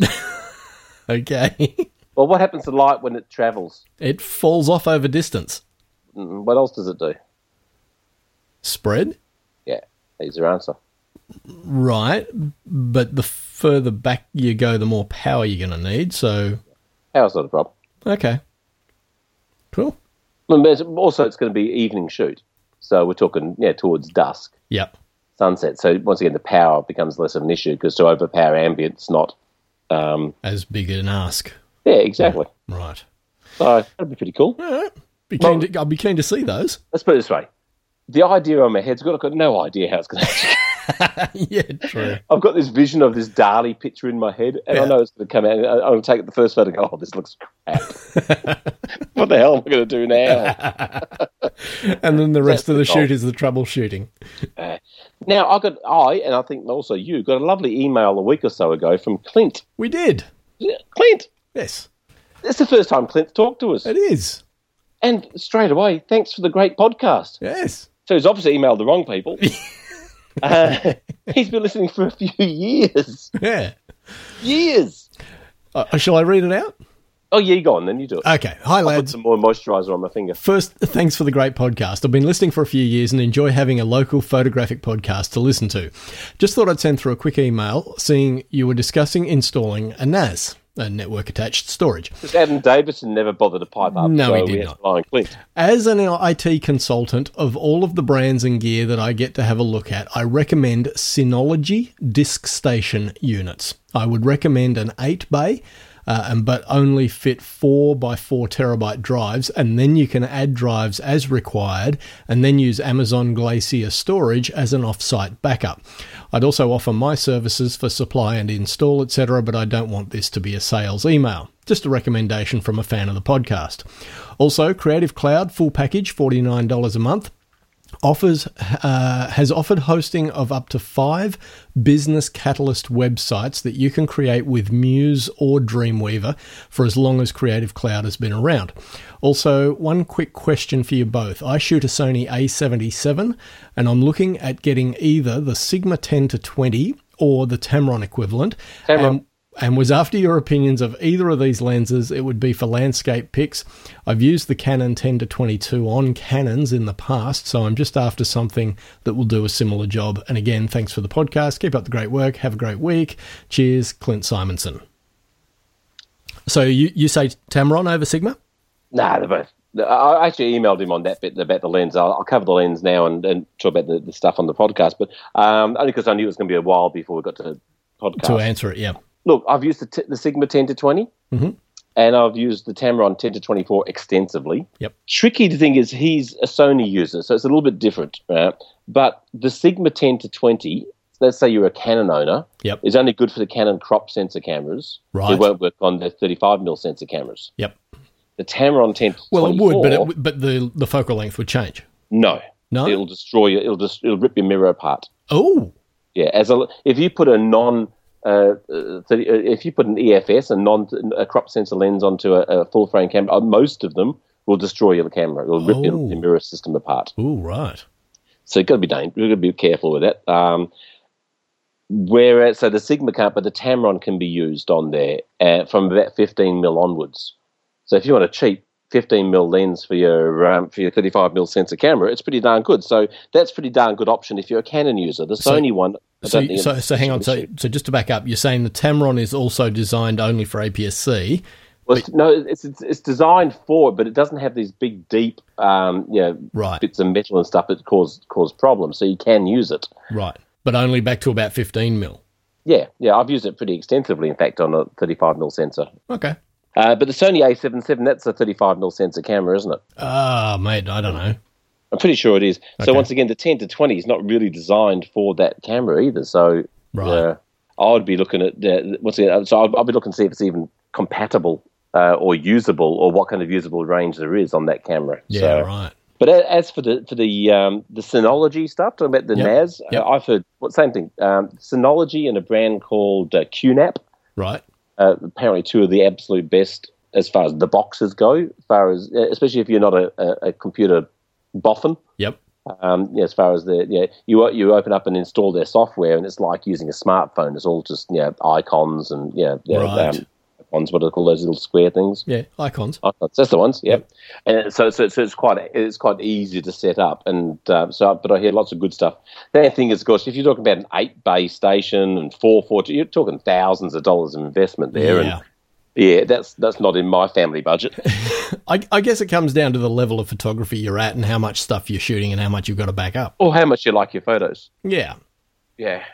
Speaker 3: Okay.
Speaker 4: Well, what happens to light when it travels?
Speaker 3: It falls off over distance.
Speaker 4: Mm, What else does it do?
Speaker 3: Spread?
Speaker 4: Yeah, there's your answer.
Speaker 3: Right. But the further back you go, the more power you're going to need. So,
Speaker 4: Power's not a problem.
Speaker 3: okay. Cool.
Speaker 4: And there's- Also, it's going to be evening shoot, so we're talking yeah towards dusk,
Speaker 3: Yep.
Speaker 4: sunset. So once again, the power becomes less of an issue because to overpower ambient's not. Um,
Speaker 3: As big an ask.
Speaker 4: yeah, exactly.
Speaker 3: Right.
Speaker 4: So that'd be pretty cool.
Speaker 3: All right. Be keen to, I'll be keen to see those.
Speaker 4: Let's put it this way: the idea on my head's got, I've got no idea how it's going to.
Speaker 3: Yeah, true.
Speaker 4: I've got this vision of this Dali picture in my head, and
Speaker 3: Yeah.
Speaker 4: I know it's going to come out. And I- I'm going to take the first photo and go, "Oh, this looks crap. What the hell am I going to do now?"
Speaker 3: And then the rest
Speaker 4: That's
Speaker 3: of the
Speaker 4: the
Speaker 3: shoot
Speaker 4: goal.
Speaker 3: is the troubleshooting.
Speaker 4: Uh, now, I got I, and I think also you, got a lovely email a week or so ago from Clint.
Speaker 3: We did.
Speaker 4: Yeah, Clint,
Speaker 3: Yes,
Speaker 4: it's the first time Clint's talked to us.
Speaker 3: it is.
Speaker 4: And straight away, thanks for the great podcast.
Speaker 3: Yes.
Speaker 4: So he's obviously emailed the wrong people. uh, he's been listening for a few years.
Speaker 3: Yeah.
Speaker 4: Years.
Speaker 3: Uh, shall I read it out?
Speaker 4: Oh, yeah, you go on then, you do it.
Speaker 3: Okay. Hi,
Speaker 4: I'll put
Speaker 3: lads.
Speaker 4: some more moisturiser on my finger.
Speaker 3: First, thanks for the great podcast. I've been listening for a few years and enjoy having a local photographic podcast to listen to. Just thought I'd send through a quick email seeing you were discussing installing a N A S, a network attached storage.
Speaker 4: Because Adam Davison never bothered to pipe up.
Speaker 3: No,
Speaker 4: so
Speaker 3: he did
Speaker 4: we had
Speaker 3: not.
Speaker 4: to rely on Clint.
Speaker 3: As an I T consultant, of all of the brands and gear that I get to have a look at, I recommend Synology Disk Station units. I would recommend an eight bay, uh, and but only fit four by four terabyte drives, and then you can add drives as required, and then use Amazon Glacier storage as an off-site backup. I'd also offer my services for supply and install, et cetera, but I don't want this to be a sales email. Just a recommendation from a fan of the podcast. Also, Creative Cloud full package, forty-nine dollars a month. Offers uh, has offered hosting of up to five Business Catalyst websites that you can create with Muse or Dreamweaver for as long as Creative Cloud has been around. Also, one quick question for you both. I shoot a Sony A seventy-seven and I'm looking at getting either the Sigma ten to twenty or the Tamron equivalent.
Speaker 4: Tamron.
Speaker 3: And and was after your opinions of either of these lenses. It would be for landscape pics. I've used the Canon ten to twenty-two on Canons in the past, so I'm just after something that will do a similar job. And again, thanks for the podcast. Keep up the great work. Have a great week. Cheers, Clint Simonson. So you, you say Tamron over Sigma?
Speaker 4: Nah, they're both. I actually emailed him on that bit about the lens. I'll, I'll cover the lens now and, and talk about the, the stuff on the podcast, but um, only because I knew it was going to be a while before we got to podcast.
Speaker 3: To answer it, yeah.
Speaker 4: Look, I've used the, t- the Sigma ten to twenty,
Speaker 3: mm-hmm.
Speaker 4: and I've used the Tamron ten to twenty-four extensively.
Speaker 3: Yep.
Speaker 4: Tricky thing is he's a Sony user, so it's a little bit different. Right? But the Sigma ten to twenty, let's say you're a Canon owner,
Speaker 3: yep.
Speaker 4: is only good for the Canon crop sensor cameras.
Speaker 3: Right.
Speaker 4: It won't work on the thirty-five millimeter sensor cameras.
Speaker 3: Yep.
Speaker 4: The Tamron ten to
Speaker 3: well, it
Speaker 4: twenty-four,
Speaker 3: would, but it, but the the focal length would change.
Speaker 4: No,
Speaker 3: no,
Speaker 4: it'll destroy you. It'll just it'll rip your mirror apart.
Speaker 3: Oh,
Speaker 4: yeah. As a if you put a non uh, thirty, if you put an E F S, a non a crop sensor lens onto a, a full frame camera, most of them will destroy your camera. It'll rip
Speaker 3: oh.
Speaker 4: your, your mirror system apart.
Speaker 3: Oh, right.
Speaker 4: So you've got to be dangerous. You've got to be careful with that. Um, whereas, so the Sigma can't, but the Tamron can be used on there uh, from about fifteen mil onwards. So if you want a cheap fifteen mil lens for your um, for your thirty-five mil sensor camera, it's pretty darn good. So that's a pretty darn good option if you're a Canon user. The
Speaker 3: so,
Speaker 4: Sony one. I
Speaker 3: so,
Speaker 4: don't think
Speaker 3: so, so hang on. So, so just to back up, you're saying the Tamron is also designed only for A P S C.
Speaker 4: Well, it's, no, it's, it's it's designed for it, but it doesn't have these big, deep, um, you know,
Speaker 3: right.
Speaker 4: bits of metal and stuff that cause cause problems. So you can use it.
Speaker 3: Right, but only back to about fifteen mil.
Speaker 4: Yeah, yeah, I've used it pretty extensively, in fact, on a thirty-five mil sensor.
Speaker 3: Okay.
Speaker 4: Uh, but the Sony A seven seven, that's a thirty-five mil sensor camera, isn't it?
Speaker 3: Ah, uh, mate, I don't know.
Speaker 4: I'm pretty sure it is.
Speaker 3: Okay.
Speaker 4: So once again, the ten to twenty is not really designed for that camera either. So
Speaker 3: right.
Speaker 4: uh, I would be looking at uh, once again. So I'll, I'll be looking to see if it's even compatible uh, or usable, or what kind of usable range there is on that camera.
Speaker 3: Yeah,
Speaker 4: so,
Speaker 3: right.
Speaker 4: But as for the for the um, the Synology stuff, talking about the
Speaker 3: yep.
Speaker 4: N A S,
Speaker 3: yep.
Speaker 4: uh, I've heard what same thing. Um, Synology and a brand called uh, Q NAP.
Speaker 3: Right.
Speaker 4: Uh, apparently, two of the absolute best as far as the boxes go. As far as, especially if you're not a, a, a computer boffin.
Speaker 3: Yep.
Speaker 4: Um, yeah, as far as the yeah, you you open up and install their software, and it's like using a smartphone. It's all just yeah icons and yeah, yeah
Speaker 3: right.
Speaker 4: um, icons. What do they call those little square things?
Speaker 3: Yeah, icons.
Speaker 4: Icons. That's the ones. Yep. yep. And so, so so it's quite it's quite easy to set up, and uh, so but I hear lots of good stuff. The only thing is, of course, if you're talking about an eight bay station and four forty, you're talking thousands of dollars of investment there.
Speaker 3: Yeah.
Speaker 4: And, yeah, that's that's not in my family budget.
Speaker 3: I, I guess it comes down to the level of photography you're at and how much stuff you're shooting and how much you've got to back up.
Speaker 4: Or how much you like your photos.
Speaker 3: Yeah.
Speaker 4: Yeah.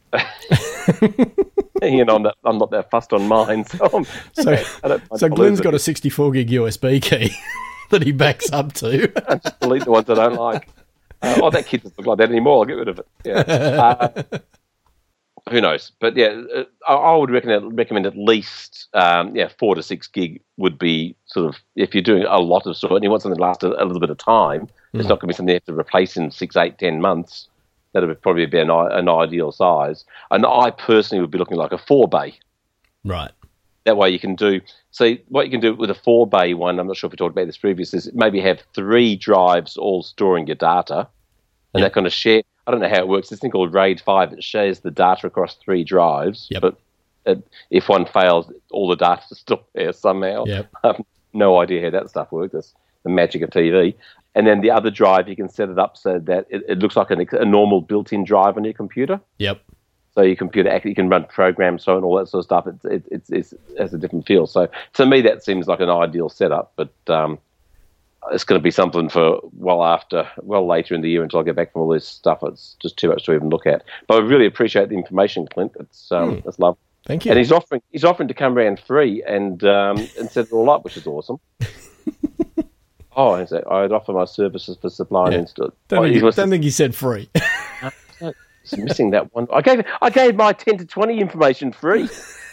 Speaker 4: You know, I'm not, I'm not that fussed on mine. So, I'm,
Speaker 3: so,
Speaker 4: I don't
Speaker 3: so Glenn's got a sixty-four gig U S B key that he backs up to.
Speaker 4: I just delete the ones I don't like. Uh, oh, that kid doesn't look like that anymore. I'll get rid of it. Yeah. Uh, who knows? But yeah, I, I would recommend, recommend at least um, yeah four to six gig would be sort of, if you're doing a lot of sort and you want something to last a, a little bit of time. Mm. It's not going to be something you have to replace in six, eight, ten months. That would probably be an, an ideal size. And I personally would be looking like a four bay.
Speaker 3: Right.
Speaker 4: That way you can do, see, what you can do with a four bay one, I'm not sure if we talked about this previously, is maybe have three drives all storing your data, and yep. that kind of share. I don't know how it works. This thing called RAID five, it shares the data across three drives,
Speaker 3: yep.
Speaker 4: but it, if one fails, all the data is still there somehow.
Speaker 3: Yep.
Speaker 4: I have no idea how that stuff works. That's the magic of T V. And then the other drive, you can set it up so that it, it looks like an, a normal built-in drive on your computer.
Speaker 3: Yep.
Speaker 4: So your computer actually you can run programs so and all that sort of stuff. It, it, it's it's it has a different feel. So to me, that seems like an ideal setup. But um, it's going to be something for well after, well later in the year until I get back from all this stuff. It's just too much to even look at. But I really appreciate the information, Clint. It's um,
Speaker 3: mm.
Speaker 4: it's lovely.
Speaker 3: Thank you.
Speaker 4: And he's offering he's offering to come around free and um, and set it all up, which is awesome. Oh, I'd offer my services for supply and
Speaker 3: yeah.
Speaker 4: install.
Speaker 3: Don't,
Speaker 4: oh,
Speaker 3: think,
Speaker 4: he
Speaker 3: you, don't think he said free.
Speaker 4: He's missing that one. I gave I gave my ten to twenty information free.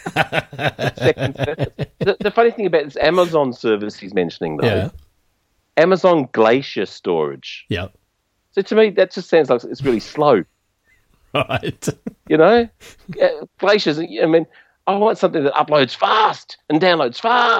Speaker 4: the, the funny thing about this Amazon service he's mentioning, though,
Speaker 3: yeah.
Speaker 4: Amazon Glacier storage.
Speaker 3: Yeah.
Speaker 4: So to me, that just sounds like it's really slow.
Speaker 3: Right.
Speaker 4: You know, Glaciers. I mean, I want something that uploads fast and downloads fast.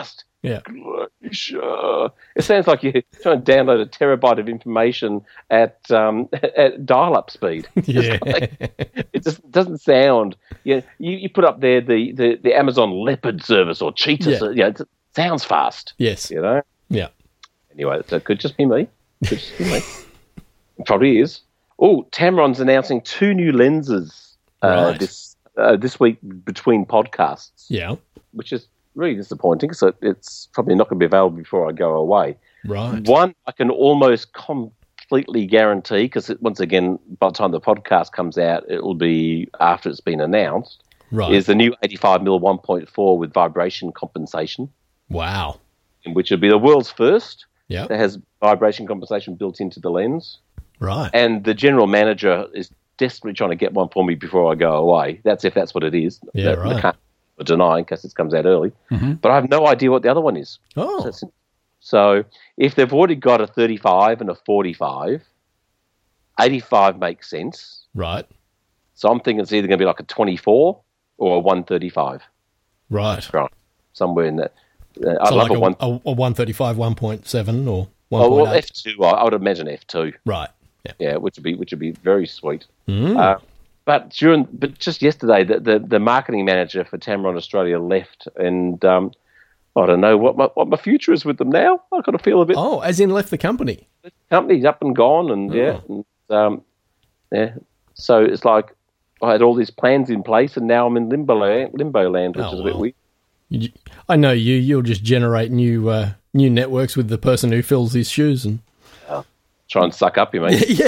Speaker 3: Yeah.
Speaker 4: Sure. It sounds like you're trying to download a terabyte of information at um, at dial-up speed.
Speaker 3: Yeah.
Speaker 4: Like, it just doesn't sound. You, know, you you put up there the, the, the Amazon Leopard service or Cheetah.
Speaker 3: Yeah.
Speaker 4: Service, you know, it sounds fast.
Speaker 3: Yes.
Speaker 4: You know.
Speaker 3: Yeah.
Speaker 4: Anyway, so it could just be me. Could just be me. It probably is. Oh, Tamron's announcing two new lenses uh,
Speaker 3: Right.
Speaker 4: this uh, this week between podcasts.
Speaker 3: Yeah.
Speaker 4: Which is really disappointing because it, it's probably not going to be available before I go away.
Speaker 3: Right.
Speaker 4: One I can almost completely guarantee because once again, by the time the podcast comes out, it will be after it's been announced.
Speaker 3: Right.
Speaker 4: Is the new eighty-five millimeter one point four with vibration compensation,
Speaker 3: Wow.
Speaker 4: which will be the world's first
Speaker 3: Yeah.
Speaker 4: that has vibration compensation built into the lens.
Speaker 3: Right.
Speaker 4: And the general manager is desperately trying to get one for me before I go away. That's if that's what it is.
Speaker 3: Yeah,
Speaker 4: That-
Speaker 3: right.
Speaker 4: I can't deny in case it comes out early.
Speaker 3: Mhm.
Speaker 4: But I have no idea what the other one is.
Speaker 3: Oh.
Speaker 4: So, so if they've already got a thirty-five and a forty-five, eighty-five makes sense.
Speaker 3: Right.
Speaker 4: So I'm thinking it's either going to be like a twenty-four or a one thirty-five.
Speaker 3: Right.
Speaker 4: Right. Somewhere in that. Uh, I'd
Speaker 3: So
Speaker 4: love
Speaker 3: like
Speaker 4: a one.
Speaker 3: a, a one thirty-five, one point seven or
Speaker 4: Oh, well,
Speaker 3: one point eight.
Speaker 4: F two. I, I would imagine F two.
Speaker 3: Right. Yeah.
Speaker 4: Yeah, which would be which would be very sweet.
Speaker 3: Mm.
Speaker 4: Uh, but during, but just yesterday, the, the, the marketing manager for Tamron Australia left, and um, I don't know what my what my future is with them now. I've got to feel a bit.
Speaker 3: Oh, as in left the company.
Speaker 4: The company's up and gone, and yeah, and, um, yeah. So it's like I had all these plans in place, and now I'm in limbo land, limbo land, which
Speaker 3: Oh,
Speaker 4: is a bit
Speaker 3: well.
Speaker 4: weird.
Speaker 3: You, I know you. You'll just generate new uh, new networks with the person who fills his shoes, and
Speaker 4: Try and suck up, you mean?
Speaker 3: yeah,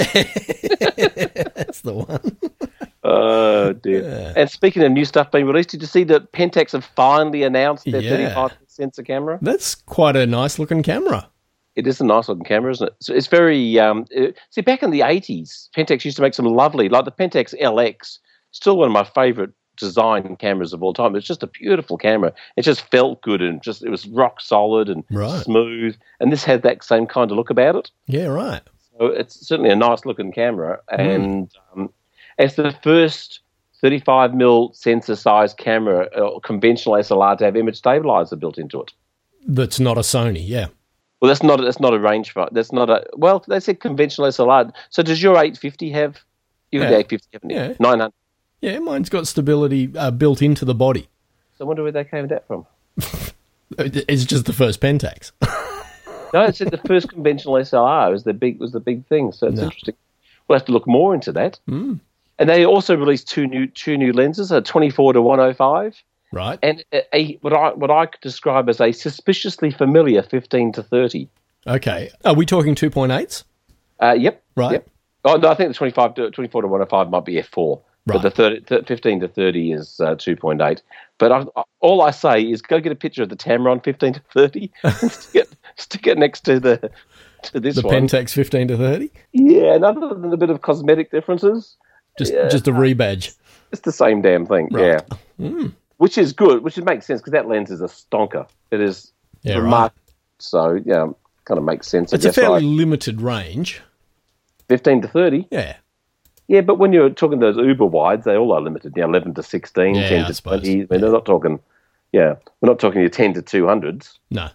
Speaker 3: that's the one.
Speaker 4: Oh dear!
Speaker 3: Yeah.
Speaker 4: And speaking of new stuff being released, did you see that Pentax have finally announced their
Speaker 3: Yeah.
Speaker 4: thirty-five sensor camera?
Speaker 3: That's quite a nice looking camera.
Speaker 4: It is a nice looking camera, isn't it? So it's very. Um, uh, see, back in the eighties, Pentax used to make some lovely, like the Pentax L X, still one of my favourite design cameras of all time. It's just a beautiful camera. It just felt good and just it was rock solid and
Speaker 3: Right.
Speaker 4: smooth. And this had that same kind of look about it.
Speaker 3: Yeah, right.
Speaker 4: So it's certainly a nice looking camera, and um, it's the first thirty-five millimeter sensor size camera, uh, conventional S L R, to have image stabilizer built into it.
Speaker 3: That's not a Sony. Yeah.
Speaker 4: Well, that's not that's not a rangefinder. That's not a well. They said conventional S L R. So does your eight fifty have? You have
Speaker 3: Yeah.
Speaker 4: the eight fifty, haven't you?
Speaker 3: Yeah.
Speaker 4: nine hundred.
Speaker 3: Yeah, mine's got stability uh, built into the body.
Speaker 4: So I wonder where they came with that from.
Speaker 3: It's just the first Pentax.
Speaker 4: No, it said the first conventional S L R was the big was the big thing. So it's
Speaker 3: No.
Speaker 4: interesting. We'll have to look more into that.
Speaker 3: Mm.
Speaker 4: And they also released two new two new lenses, a twenty-four to one oh five.
Speaker 3: Right.
Speaker 4: And a, a what I what I could describe as a suspiciously familiar fifteen to thirty.
Speaker 3: Okay. Are we talking two point eights?
Speaker 4: Uh, yep.
Speaker 3: Right.
Speaker 4: Yep. Oh no, I think the twenty-five to twenty-four to one oh five might be F four,
Speaker 3: Right.
Speaker 4: but the thirty, th- fifteen to thirty is uh, two point eight. But I, I, all I say is go get a picture of the Tamron fifteen to thirty and stick it stick it next to the to this
Speaker 3: The
Speaker 4: one.
Speaker 3: Pentax fifteen to thirty?
Speaker 4: Yeah, and other than a bit of cosmetic differences,
Speaker 3: Just
Speaker 4: Yeah.
Speaker 3: just a rebadge.
Speaker 4: it's the same damn thing.
Speaker 3: Right.
Speaker 4: Yeah. Which is good, which makes sense because that lens is a stonker. It is
Speaker 3: Yeah, right.
Speaker 4: remarkable. So, yeah, kind of makes sense. I
Speaker 3: It's a
Speaker 4: guess,
Speaker 3: fairly
Speaker 4: like
Speaker 3: limited range.
Speaker 4: fifteen to thirty.
Speaker 3: Yeah.
Speaker 4: Yeah, but when you're talking those uber wides, they all are limited. You know, eleven to sixteen,
Speaker 3: Yeah,
Speaker 4: ten
Speaker 3: I
Speaker 4: to
Speaker 3: suppose.
Speaker 4: twenty. I mean, they're not talking, yeah, we're not talking your ten to two hundreds.
Speaker 3: No.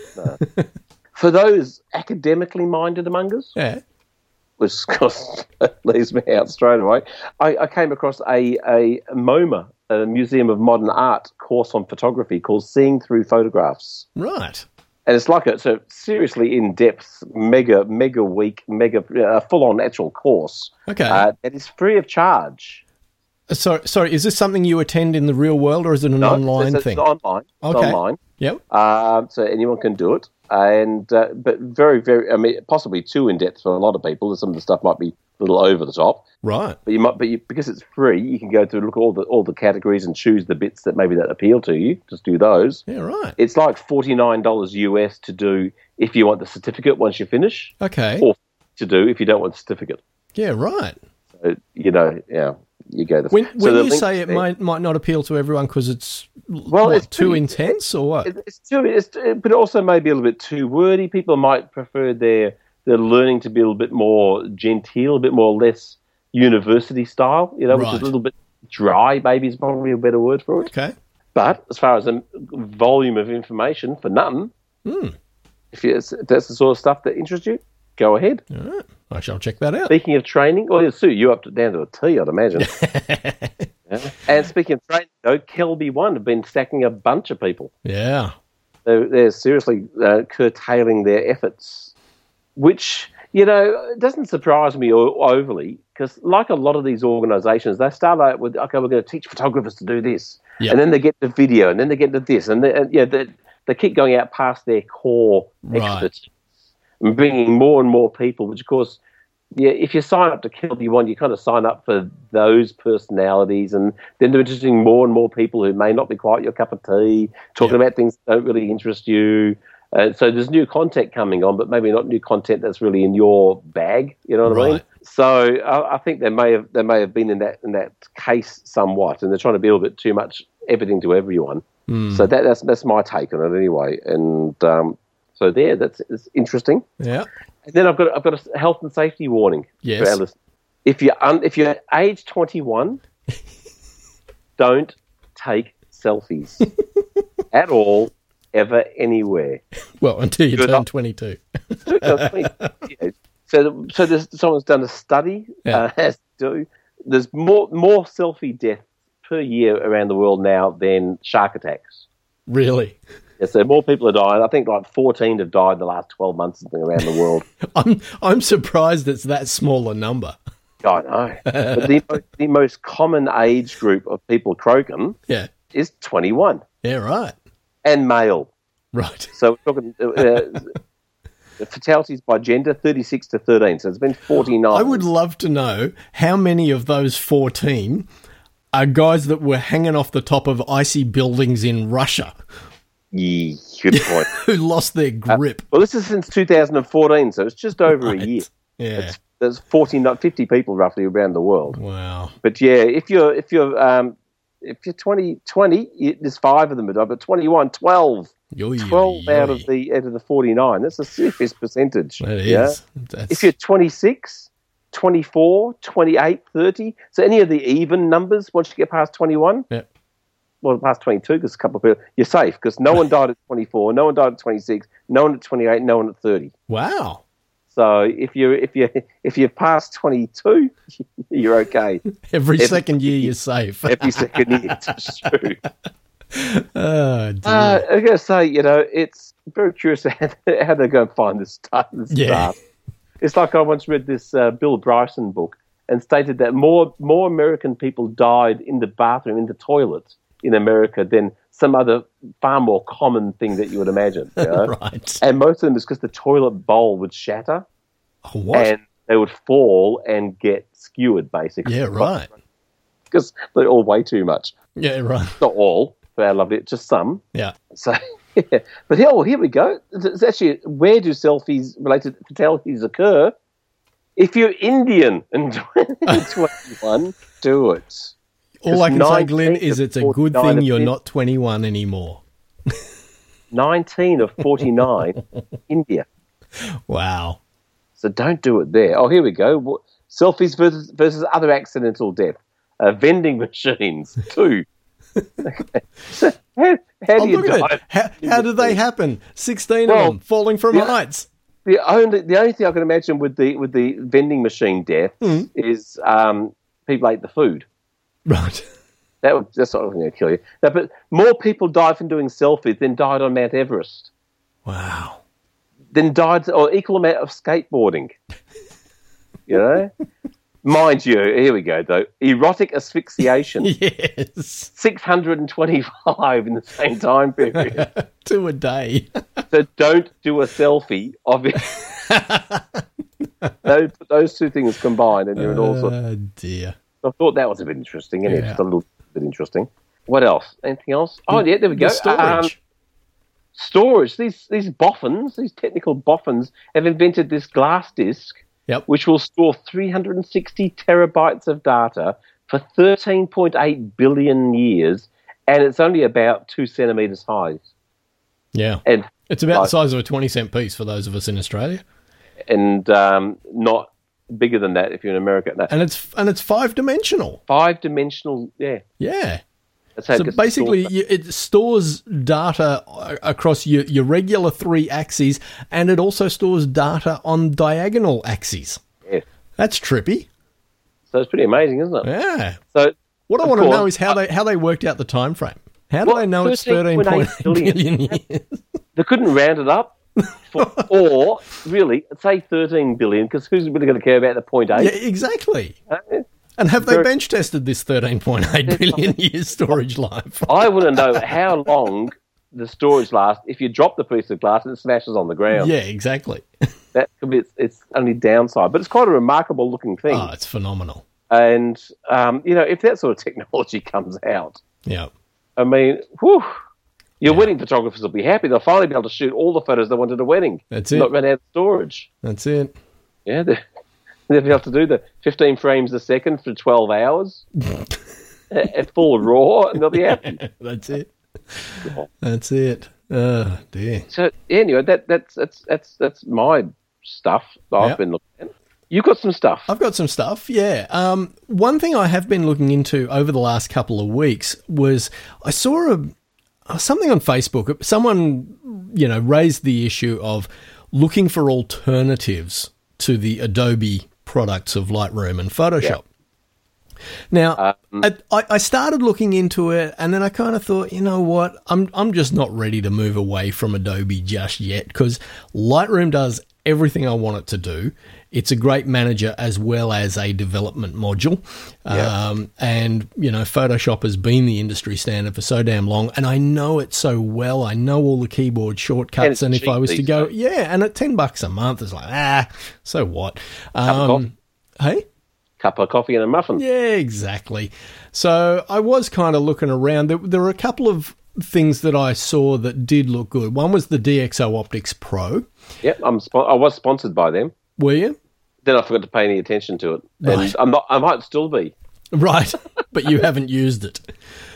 Speaker 4: For those academically minded among us,
Speaker 3: Yeah.
Speaker 4: which of course leaves me out straight away, I, I came across a, a MoMA, a Museum of Modern Art course on photography called Seeing Through Photographs.
Speaker 3: Right.
Speaker 4: And it's like a so seriously in-depth, mega, mega week, mega uh, full-on actual course.
Speaker 3: Okay.
Speaker 4: Uh, that is free of charge.
Speaker 3: So, sorry, is this something you attend in the real world or is it an
Speaker 4: No,
Speaker 3: online
Speaker 4: it's, it's
Speaker 3: thing?
Speaker 4: online. It's
Speaker 3: Okay.
Speaker 4: online.
Speaker 3: Yep.
Speaker 4: Um, so anyone can do it. And uh, but very, very, I mean, possibly too in-depth for a lot of people. Some of the stuff might be a little over the top.
Speaker 3: Right.
Speaker 4: But you might, but you, because it's free, you can go through and look at all the all the categories and choose the bits that maybe that appeal to you. Just do those.
Speaker 3: Yeah, right.
Speaker 4: It's like forty-nine dollars U S to do if you want the certificate once you finish,
Speaker 3: Okay.
Speaker 4: or to do if you don't want the certificate.
Speaker 3: Yeah, right.
Speaker 4: So, you know, yeah, you go. The,
Speaker 3: When,
Speaker 4: so
Speaker 3: when
Speaker 4: the
Speaker 3: you
Speaker 4: link
Speaker 3: say it
Speaker 4: there-
Speaker 3: might might not appeal to everyone because it's
Speaker 4: Well,
Speaker 3: what,
Speaker 4: it's
Speaker 3: too
Speaker 4: pretty-
Speaker 3: intense or what?
Speaker 4: It- It's too, it's, but it also may be a little bit too wordy. People might prefer their their learning to be a little bit more genteel, a bit more less university style. You know, which is
Speaker 3: Right.
Speaker 4: a little bit dry. Maybe is probably a better word for it.
Speaker 3: Okay.
Speaker 4: But as far as a volume of information, for nothing,
Speaker 3: Mm.
Speaker 4: if, you, if that's the sort of stuff that interests you, go ahead.
Speaker 3: All right. I shall check that out.
Speaker 4: Speaking of training, well, it'll suit you up to, down to a T, I'd imagine. Yeah. And speaking of training, though, Kelby One have been sacking a bunch of people.
Speaker 3: Yeah.
Speaker 4: They're, they're seriously uh, curtailing their efforts, which, you know, doesn't surprise me o- overly because, like a lot of these organisations, they start out with, okay, we're going to teach photographers to do this.
Speaker 3: Yep.
Speaker 4: And then they get to video, and then they get to this. And, they, and yeah, they, they keep going out past their core
Speaker 3: Right.
Speaker 4: expertise and bringing more and more people, which, of course, yeah, if you sign up to Kelby One, you kind of sign up for those personalities, and then they're interesting more and more people who may not be quite your cup of tea, talking
Speaker 3: Yep.
Speaker 4: about things that don't really interest you. Uh, so there's new content coming on, but maybe not new content that's really in your bag. You know what I mean?
Speaker 3: Right.
Speaker 4: So I, I think they may have they may have been in that in that case somewhat, and they're trying to be a little bit too much everything to everyone.
Speaker 3: Mm.
Speaker 4: So that, that's that's my take on it anyway. And um, so there, that's it's interesting.
Speaker 3: Yeah.
Speaker 4: And then I've got I've got a health and safety warning
Speaker 3: Yes.
Speaker 4: for our listeners. If you're un, if you're age twenty-one, don't take selfies at all, ever, anywhere.
Speaker 3: Well, until you
Speaker 4: Good
Speaker 3: turn
Speaker 4: up.
Speaker 3: twenty-two.
Speaker 4: Yeah. So, so there's, someone's done a study,
Speaker 3: Yeah.
Speaker 4: uh, has to do. There's more more selfie deaths per year around the world now than shark attacks.
Speaker 3: Really?
Speaker 4: Yeah, so more people are dying. I think like fourteen have died in the last twelve months something around the world.
Speaker 3: I'm I'm surprised it's that small a number.
Speaker 4: I know. But the, mo- the most common age group of people croaking
Speaker 3: Yeah.
Speaker 4: is twenty-one
Speaker 3: Yeah, right.
Speaker 4: and male.
Speaker 3: Right.
Speaker 4: So we're talking uh, the fatalities by gender, thirty-six to thirteen. So it's been forty-nine.
Speaker 3: I would love to know how many of those fourteen are guys that were hanging off the top of icy buildings in Russia
Speaker 4: Yeah, good point.
Speaker 3: who lost their grip.
Speaker 4: Well, this is since two thousand fourteen, so it's just over
Speaker 3: Right.
Speaker 4: a year.
Speaker 3: Yeah.
Speaker 4: It's, there's forty, not fifty people roughly around the world.
Speaker 3: Wow.
Speaker 4: But yeah, if you're if you're um, if you're twenty, twenty, you, there's five of them. But twenty-one, twelve,
Speaker 3: Yoy,
Speaker 4: twelve
Speaker 3: yoy,
Speaker 4: out
Speaker 3: yoy.
Speaker 4: of the out of the forty-nine. That's a serious percentage.
Speaker 3: That is.
Speaker 4: Yeah?
Speaker 3: That's,
Speaker 4: If you're twenty-six, twenty-four, twenty-eight, thirty, so any of the even numbers once you get past twenty-one,
Speaker 3: yeah.
Speaker 4: well, past twenty-two, because a couple of people, you're safe because no one died at twenty-four, no one died at twenty-six, no one at twenty-eight, no one at thirty.
Speaker 3: Wow.
Speaker 4: So if you if you if you're past twenty-two, you're okay.
Speaker 3: Every,
Speaker 4: Every-
Speaker 3: second year you're safe.
Speaker 4: Every second year, it's true.
Speaker 3: Oh, dear.
Speaker 4: Uh, I gotta say, you know, it's very curious how, how they're going to find this stuff. This
Speaker 3: Yeah.
Speaker 4: stuff. It's like I once read this uh, Bill Bryson book and stated that more more American people died in the bathroom, in the toilet in America than some other far more common thing that you would imagine. You know?
Speaker 3: Right.
Speaker 4: And most of them is because the toilet bowl would shatter
Speaker 3: Oh, what?
Speaker 4: and they would fall and get skewered, basically.
Speaker 3: Yeah, right.
Speaker 4: Because they're all way too much.
Speaker 3: Yeah, right.
Speaker 4: Not all, for our lovely, just some.
Speaker 3: Yeah.
Speaker 4: So, yeah. But here, oh, here we go. It's actually, where do selfies-related fatalities occur? If you're Indian and twenty-one, do it.
Speaker 3: All I can say,
Speaker 4: nineteen
Speaker 3: Glenn, is
Speaker 4: of
Speaker 3: it's a good
Speaker 4: forty-nine
Speaker 3: thing you're
Speaker 4: of
Speaker 3: not twenty-one anymore.
Speaker 4: nineteen of forty-nine, India.
Speaker 3: Wow.
Speaker 4: So don't do it there. Oh, here we go. What- Selfies versus, versus other accidental death. Uh, vending machines, two. Okay. So how, how
Speaker 3: Oh,
Speaker 4: do you
Speaker 3: look at
Speaker 4: die?
Speaker 3: it. How, how did they happen? sixteen
Speaker 4: Well,
Speaker 3: of them falling from
Speaker 4: yeah.
Speaker 3: heights.
Speaker 4: The only the only thing I can imagine with the with the vending machine death
Speaker 3: Mm.
Speaker 4: is um, people ate the food.
Speaker 3: Right.
Speaker 4: That would, that's not going to kill you. No, but more people died from doing selfies than died on Mount Everest.
Speaker 3: Wow.
Speaker 4: Then died, or equal amount of skateboarding. You know, mind you, here we go though. Erotic asphyxiation,
Speaker 3: Yes.
Speaker 4: six hundred and twenty-five in the same time period.
Speaker 3: Two a day.
Speaker 4: So don't do a selfie of it. those, those two things combined, and you're in all sorts.
Speaker 3: Oh, dear.
Speaker 4: I thought that was a bit interesting, and
Speaker 3: Yeah.
Speaker 4: it's just a little bit interesting. What else? Anything else? Oh, yeah, there we go.
Speaker 3: The storage.
Speaker 4: Um, storage. These these boffins, these technical boffins, have invented this glass disc,
Speaker 3: Yep.
Speaker 4: which will store three hundred sixty terabytes of data for thirteen point eight billion years, and it's only about two centimeters high.
Speaker 3: Yeah.
Speaker 4: And
Speaker 3: It's about the
Speaker 4: Like-
Speaker 3: size of a twenty cent piece for those of us in Australia.
Speaker 4: and um, not bigger than that if you're in America. No,
Speaker 3: And it's and it's five dimensional.
Speaker 4: five dimensional. Yeah.
Speaker 3: Yeah.
Speaker 4: That's how
Speaker 3: So
Speaker 4: it gets
Speaker 3: basically,
Speaker 4: stored.
Speaker 3: you, it stores data across your, your regular three axes, and it also stores data on diagonal axes.
Speaker 4: Yeah.
Speaker 3: That's trippy.
Speaker 4: So it's pretty amazing, isn't it?
Speaker 3: Yeah.
Speaker 4: So
Speaker 3: What I
Speaker 4: of
Speaker 3: want to
Speaker 4: course,
Speaker 3: know is how they how they worked out the time frame. How do
Speaker 4: Well,
Speaker 3: they know it's thirteen point eight billion years?
Speaker 4: they couldn't round it up, for, or really say thirteen billion, because who's really going to care about the point eight?
Speaker 3: Yeah, exactly.
Speaker 4: Uh,
Speaker 3: And have they
Speaker 4: Very-
Speaker 3: bench tested this thirteen point eight billion years storage life?
Speaker 4: I want to know how long the storage lasts if you drop the piece of glass and it smashes on the ground.
Speaker 3: Yeah, exactly.
Speaker 4: That could be its, its only downside, but it's quite a remarkable looking thing.
Speaker 3: Oh, it's phenomenal.
Speaker 4: And um, you know, if that sort of technology comes out,
Speaker 3: Yeah.
Speaker 4: I mean, whew, your
Speaker 3: Yeah.
Speaker 4: wedding photographers will be happy. They'll finally be able to shoot all the photos they want at a wedding.
Speaker 3: That's it.
Speaker 4: Not run out of storage.
Speaker 3: That's it.
Speaker 4: Yeah, they- they'll be able to do the fifteen frames a second for twelve hours at full raw, and they'll be happy.
Speaker 3: That's it. That's it. Oh, dear.
Speaker 4: So anyway, that that's that's that's that's my stuff that I've
Speaker 3: Yep.
Speaker 4: been looking at. You've got some stuff.
Speaker 3: I've got some stuff, yeah. Um, one thing I have been looking into over the last couple of weeks was I saw a uh, something on Facebook. Someone, you know, raised the issue of looking for alternatives to the Adobe products of Lightroom and Photoshop. Now,
Speaker 4: Um,
Speaker 3: I, I started looking into it, and then I kind of thought, you know what, I'm I'm just not ready to move away from Adobe just yet, because Lightroom does everything I want it to do. It's a great manager as well as a development module.
Speaker 4: Yeah.
Speaker 3: Um, and, you know, Photoshop has been the industry standard for so damn long, and I know it so well. I know all the keyboard
Speaker 4: And
Speaker 3: shortcuts,
Speaker 4: it's
Speaker 3: and, if
Speaker 4: cheap
Speaker 3: I was to
Speaker 4: these
Speaker 3: go,
Speaker 4: days.
Speaker 3: yeah, and at ten bucks a month, it's like, ah, so what?
Speaker 4: of
Speaker 3: Um, hey?
Speaker 4: Cup of coffee and a muffin.
Speaker 3: Yeah, exactly. So I was kind of looking around. There, there were a couple of things that I saw that did look good. One was the D X O Optics Pro.
Speaker 4: Yep, I'm. Spo- I was sponsored by them.
Speaker 3: Were you?
Speaker 4: Then I forgot to pay any attention to it,
Speaker 3: Right.
Speaker 4: and I'm not. I might still be.
Speaker 3: Right, but you haven't used it.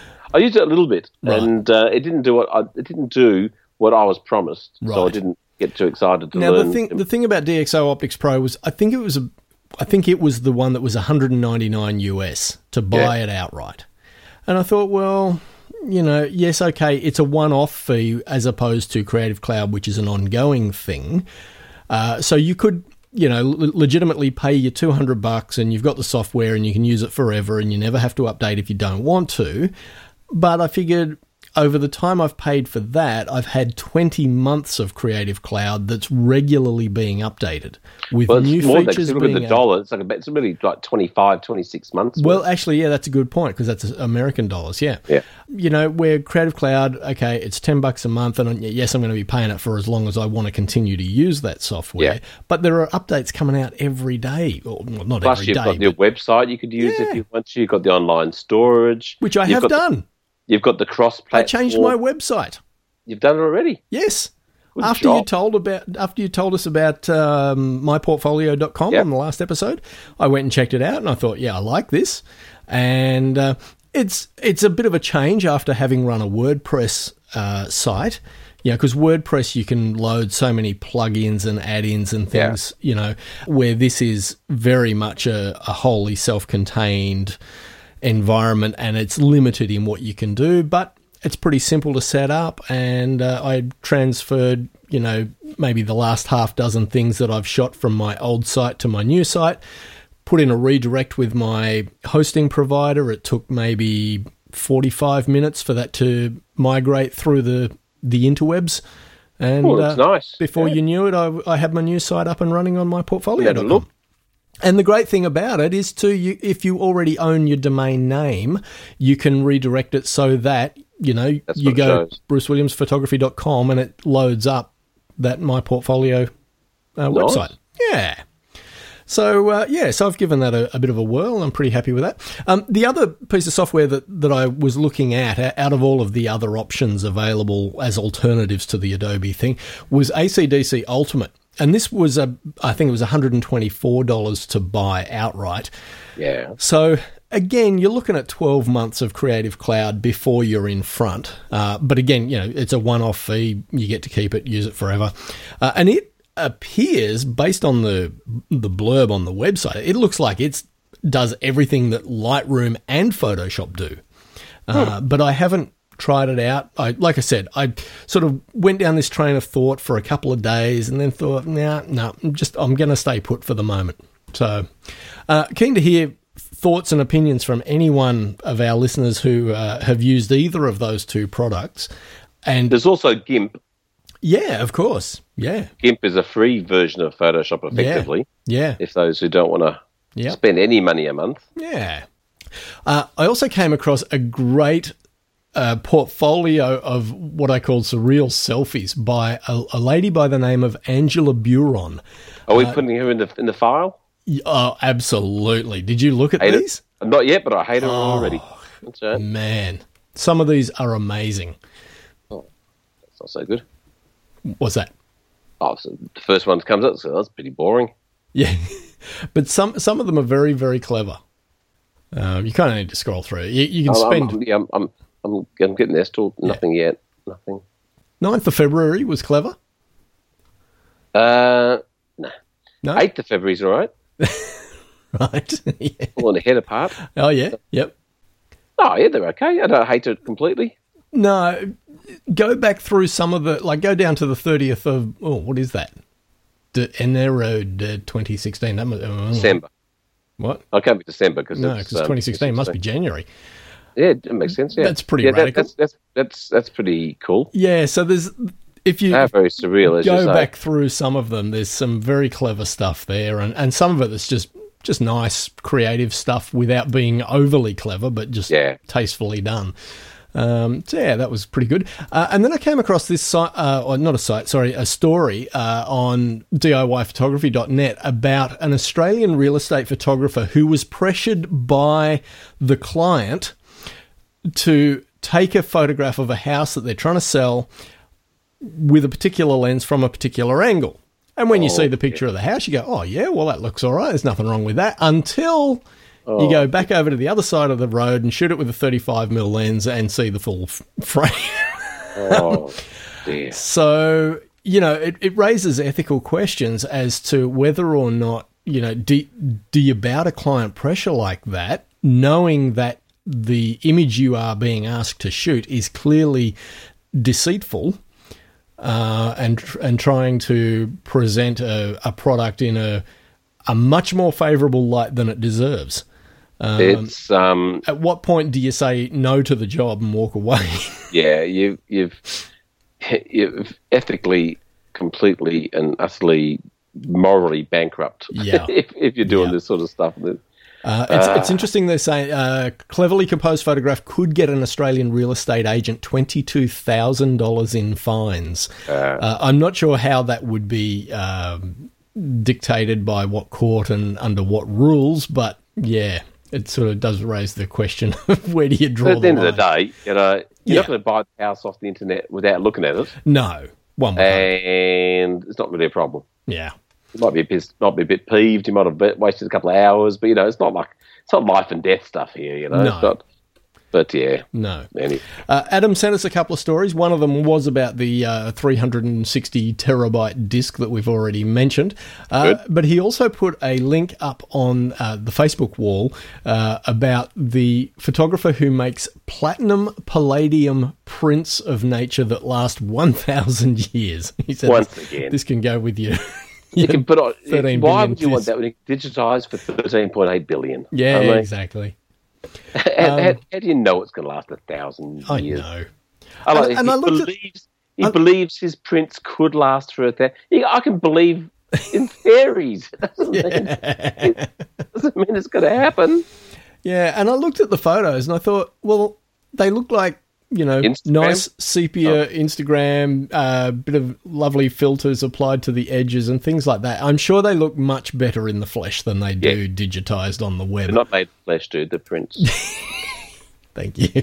Speaker 4: I used it a little bit,
Speaker 3: Right.
Speaker 4: and uh, it didn't do what I, it didn't do what I was promised. So I
Speaker 3: Right.
Speaker 4: didn't get too excited to
Speaker 3: Now
Speaker 4: learn.
Speaker 3: the thing, the thing about D X O Optics Pro was, I think it was a, I think it was the one that was one hundred ninety-nine U S to buy
Speaker 4: Yeah.
Speaker 3: it outright, and I thought, well, you know, yes, okay, it's a one-off fee as opposed to Creative Cloud, which is an ongoing thing. Uh, so you could, you know, l- legitimately pay your two hundred bucks, and you've got the software, and you can use it forever, and you never have to update if you don't want to. But I figured, over the time I've paid for that, I've had twenty months of Creative Cloud that's regularly being updated with
Speaker 4: well, it's
Speaker 3: new
Speaker 4: more than that, 'cause
Speaker 3: features
Speaker 4: if you look at
Speaker 3: being
Speaker 4: the
Speaker 3: added.
Speaker 4: dollar. It's like about, it's really like twenty-five, twenty-six months.
Speaker 3: Well,
Speaker 4: worth.
Speaker 3: actually, yeah, that's a good point, because that's American dollars, yeah.
Speaker 4: Yeah.
Speaker 3: You know, where Creative Cloud, okay, it's ten bucks a month, and yes, I'm going to be paying it for as long as I want to continue to use that software.
Speaker 4: Yeah.
Speaker 3: But there are updates coming out every day. Well, not
Speaker 4: Plus,
Speaker 3: every
Speaker 4: you've
Speaker 3: day,
Speaker 4: got your
Speaker 3: but-
Speaker 4: website you could use
Speaker 3: Yeah.
Speaker 4: if you want to. You've got the online storage,
Speaker 3: which I
Speaker 4: You've
Speaker 3: have
Speaker 4: got the-
Speaker 3: done.
Speaker 4: you've got the cross
Speaker 3: I
Speaker 4: platform.
Speaker 3: changed my website.
Speaker 4: You've done it already.
Speaker 3: Yes.
Speaker 4: Good
Speaker 3: After you
Speaker 4: job.
Speaker 3: told about after you told us about um, my portfolio dot com
Speaker 4: Yep.
Speaker 3: on the last episode, I went and checked it out, and I thought, yeah, I like this. And uh, it's it's a bit of a change after having run a WordPress uh, site. You know, because WordPress, you can load so many plugins and add-ins and things, you know, where this is very much a, a wholly self-contained environment, and it's limited in what you can do, but it's pretty simple to set up. And uh, I transferred, you know, maybe the last half dozen things that I've shot from my old site to my new site, put in a redirect with my hosting provider. It took maybe forty-five minutes for that to migrate through the, the interwebs. And
Speaker 4: Oh, that's
Speaker 3: uh,
Speaker 4: nice.
Speaker 3: before
Speaker 4: Yeah.
Speaker 3: you knew it, I, I had my new site up and running on my portfolio.
Speaker 4: You had a look.
Speaker 3: And the great thing about it is, too, you, if you already own your domain name, you can redirect it so that, you know,
Speaker 4: That's
Speaker 3: you
Speaker 4: what it
Speaker 3: go
Speaker 4: shows.
Speaker 3: bruce williams photography dot com and it loads up that My Portfolio uh,
Speaker 4: Nice.
Speaker 3: website. Yeah. So, uh, yeah, so I've given that a, a bit of a whirl. I'm pretty happy with that. Um, the other piece of software that, that I was looking at, uh, out of all of the other options available as alternatives to the Adobe thing, was A C D C Ultimate. And this was, a, I think it was one hundred twenty-four dollars to buy outright.
Speaker 4: Yeah.
Speaker 3: So, again, you're looking at twelve months of Creative Cloud before you're in front. Uh, but again, you know, it's a one-off fee. You get to keep it, use it forever. Uh, and it appears, based on the the blurb on the website, it looks like it does everything that Lightroom and Photoshop do. uh, but I haven't tried it out. I, like I said, I sort of went down this train of thought for a couple of days and then thought, nah, no, I'm just, I'm going to stay put for the moment. So, uh, keen to hear thoughts and opinions from anyone of our listeners who uh, have used either of those two products. And
Speaker 4: there's also GIMP.
Speaker 3: Yeah, of course. Yeah.
Speaker 4: GIMP is a free version of Photoshop, effectively.
Speaker 3: Yeah. yeah.
Speaker 4: If those who don't want to
Speaker 3: yep.
Speaker 4: spend any money a month.
Speaker 3: Yeah. Uh, I also came across a great uh, portfolio of what I call surreal selfies by a, a lady by the name of Angela Buron.
Speaker 4: Are we
Speaker 3: uh,
Speaker 4: putting her in the in the file?
Speaker 3: Oh, absolutely. Did you look at
Speaker 4: hate
Speaker 3: these?
Speaker 4: It. Not yet, but I hate her
Speaker 3: oh,
Speaker 4: already. That's right.
Speaker 3: Man, some of these are amazing.
Speaker 4: Oh, that's not so good.
Speaker 3: What's that?
Speaker 4: Oh, so the first one comes up, so that's pretty boring.
Speaker 3: Yeah, but some some of them are very, very clever. Uh, you kind of need to scroll through. You, you can
Speaker 4: I'm,
Speaker 3: spend...
Speaker 4: I'm, yeah, I'm, I'm, I'm, I'm getting there. Still nothing yeah. yet. Nothing.
Speaker 3: ninth of February was clever.
Speaker 4: Uh, no.
Speaker 3: No?
Speaker 4: eighth of February is all right.
Speaker 3: Right. yeah.
Speaker 4: Pulling the head apart.
Speaker 3: Oh, yeah. Yep.
Speaker 4: Oh, yeah, they're okay. I don't hate it completely.
Speaker 3: No, go back through some of the, like, go down to the thirtieth of, oh, what is that? De Enero uh, twenty sixteen. That must, oh,
Speaker 4: December.
Speaker 3: What?
Speaker 4: I can't be December because
Speaker 3: no,
Speaker 4: it's
Speaker 3: because
Speaker 4: um,
Speaker 3: twenty sixteen must be January.
Speaker 4: Yeah, it makes sense. Yeah,
Speaker 3: that's pretty
Speaker 4: yeah,
Speaker 3: radical.
Speaker 4: That, that's, that's that's that's pretty cool.
Speaker 3: Yeah, so there's if you
Speaker 4: They are very surreal. As
Speaker 3: go
Speaker 4: you say.
Speaker 3: back through some of them, there's some very clever stuff there, and, and some of it that's just just nice, creative stuff without being overly clever, but just
Speaker 4: yeah.
Speaker 3: tastefully done. Um, so yeah, that was pretty good. Uh, and then I came across this site, uh, or not a site, sorry, a story uh, on D I Y photography dot net about an Australian real estate photographer who was pressured by the client to take a photograph of a house that they're trying to sell with a particular lens from a particular angle. And when you
Speaker 4: oh,
Speaker 3: see the picture
Speaker 4: yeah.
Speaker 3: of the house, you go, oh, yeah, well, that looks all right. There's nothing wrong with that. Until oh. you go back over to the other side of the road and shoot it with a thirty-five millimeter lens and see the full f- frame.
Speaker 4: oh, dear.
Speaker 3: So, you know, it, it raises ethical questions as to whether or not, you know, do, do you bow to client pressure like that, knowing that the image you are being asked to shoot is clearly deceitful, uh, and and trying to present a, a product in a a much more favourable light than it deserves. Um,
Speaker 4: it's um.
Speaker 3: At what point do you say no to the job and walk away?
Speaker 4: yeah, you you've you've ethically, completely, and utterly morally bankrupt.
Speaker 3: Yeah.
Speaker 4: if if you're doing
Speaker 3: yeah.
Speaker 4: this sort of stuff.
Speaker 3: Uh, it's, uh, it's interesting they're saying uh, cleverly composed photograph could get an Australian real estate agent twenty-two thousand dollars in fines.
Speaker 4: Uh,
Speaker 3: uh, I'm not sure how that would be um, dictated by what court and under what rules, but yeah, it sort of does raise the question of where do you draw
Speaker 4: at
Speaker 3: the line.
Speaker 4: the end of the day, you know, you're
Speaker 3: Yeah.
Speaker 4: not going to buy the house off the internet without looking at it.
Speaker 3: No, one would hope.
Speaker 4: And it's not really a problem.
Speaker 3: Yeah.
Speaker 4: You might be a bit, might be a bit peeved. You might have bit- wasted a couple of hours, but you know, it's not like it's not life and death stuff here. You know,
Speaker 3: No.
Speaker 4: it's not, but yeah,
Speaker 3: No.
Speaker 4: Anyway.
Speaker 3: Uh, Adam sent us a couple of stories. One of them was about the uh, three hundred sixty terabyte disk that we've already mentioned. Uh,
Speaker 4: Good.
Speaker 3: but he also put a link up on uh, the Facebook wall uh, about the photographer who makes platinum palladium prints of nature that last one thousand years. He said,
Speaker 4: Once
Speaker 3: this,
Speaker 4: again.
Speaker 3: this can go with you.
Speaker 4: You can put on.
Speaker 3: thirteen
Speaker 4: Why
Speaker 3: billion
Speaker 4: would you want
Speaker 3: discs.
Speaker 4: that when you digitise for thirteen point eight billion?
Speaker 3: Yeah,
Speaker 4: I mean,
Speaker 3: exactly.
Speaker 4: how,
Speaker 3: Um,
Speaker 4: how, how do you know it's going to last a thousand
Speaker 3: I
Speaker 4: years?
Speaker 3: know.
Speaker 4: I like,
Speaker 3: And- and
Speaker 4: he
Speaker 3: I looked at-
Speaker 4: believes he
Speaker 3: I-
Speaker 4: believes his prints could last for a thousand. I can believe in theories. Doesn't mean, it doesn't mean it's going to happen.
Speaker 3: Yeah, and I looked at the photos and I thought, well, they look like, you know,
Speaker 4: Instagram?
Speaker 3: nice sepia
Speaker 4: Oh.
Speaker 3: Instagram, uh, bit of lovely filters applied to the edges and things like that. I'm sure they look much better in the flesh than they do
Speaker 4: Yeah.
Speaker 3: digitized on the web.
Speaker 4: They're not made of flesh, dude. The prints.
Speaker 3: Thank you.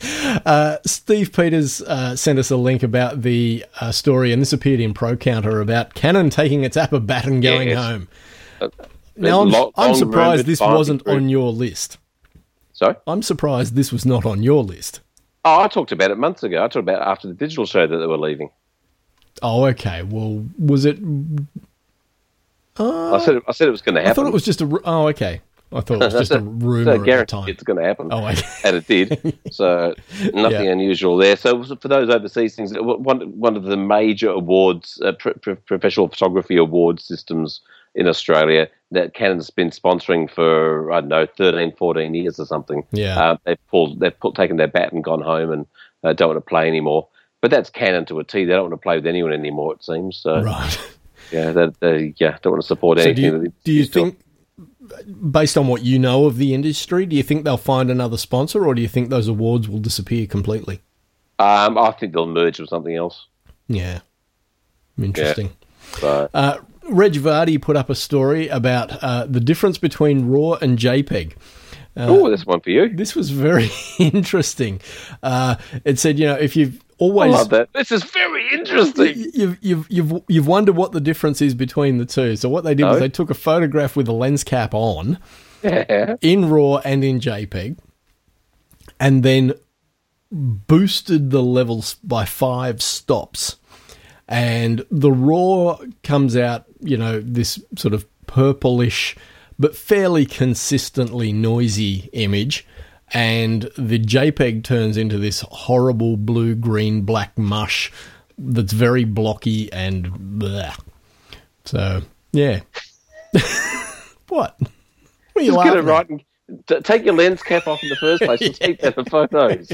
Speaker 3: Uh, Steve Peters uh, sent us a link about the uh, story, and this appeared in Pro Counter, about Canon taking its Appa baton going
Speaker 4: Yes.
Speaker 3: home.
Speaker 4: Uh,
Speaker 3: Now, I'm,
Speaker 4: long-
Speaker 3: I'm
Speaker 4: long
Speaker 3: surprised
Speaker 4: rumoured,
Speaker 3: this
Speaker 4: fine
Speaker 3: wasn't
Speaker 4: proof.
Speaker 3: on your list.
Speaker 4: Sorry.
Speaker 3: I'm surprised this was not on your list.
Speaker 4: Oh, I talked about it months ago. I talked about it after the digital show that they were leaving.
Speaker 3: Oh, okay. Well, was it... Uh,
Speaker 4: I said I said it was going to happen.
Speaker 3: I thought it was just a... Oh, okay. I thought it was just a rumour
Speaker 4: So
Speaker 3: at the
Speaker 4: guarantee
Speaker 3: time.
Speaker 4: it's going to happen,
Speaker 3: Oh, okay.
Speaker 4: and it did. So nothing
Speaker 3: Yeah.
Speaker 4: unusual there. So for those overseas things, one one of the major awards, uh, pro- pro- professional photography award systems in Australia that Canon's been sponsoring for, I don't know, thirteen, fourteen years or something.
Speaker 3: Yeah.
Speaker 4: Uh, they've pulled, they've put, taken their bat and gone home and uh, don't want to play anymore. But that's Canon to a T. They don't want to play with anyone anymore, it seems. So
Speaker 3: Right.
Speaker 4: yeah, they, they yeah don't want to support
Speaker 3: So
Speaker 4: anything.
Speaker 3: do
Speaker 4: that
Speaker 3: you,
Speaker 4: is-
Speaker 3: do you
Speaker 4: is still-
Speaker 3: think, based on what you know of the industry, do you think they'll find another sponsor, or do you think those awards will disappear completely?
Speaker 4: Um, I think they'll merge with something else.
Speaker 3: Yeah. Interesting.
Speaker 4: So
Speaker 3: Uh, Reg Vardy put up a story about uh, the difference between RAW and JPEG.
Speaker 4: oh, that's one for you.
Speaker 3: This was very interesting. Uh, it said, you know, if you've
Speaker 4: I
Speaker 3: always
Speaker 4: love that. This is very interesting.
Speaker 3: you've you've you've you've wondered what the difference is between the two. So what they did was
Speaker 4: No.
Speaker 3: they took a photograph with a lens cap on
Speaker 4: Yeah.
Speaker 3: in RAW and in JPEG, and then boosted the levels by five stops. And the RAW comes out, you know, this sort of purplish but fairly consistently noisy image. And the JPEG turns into this horrible blue, green, black mush that's very blocky and bleh. So, yeah. What? What are you
Speaker 4: Just get
Speaker 3: laughing
Speaker 4: it right and t- take your lens cap off in the first place and keep that for photos.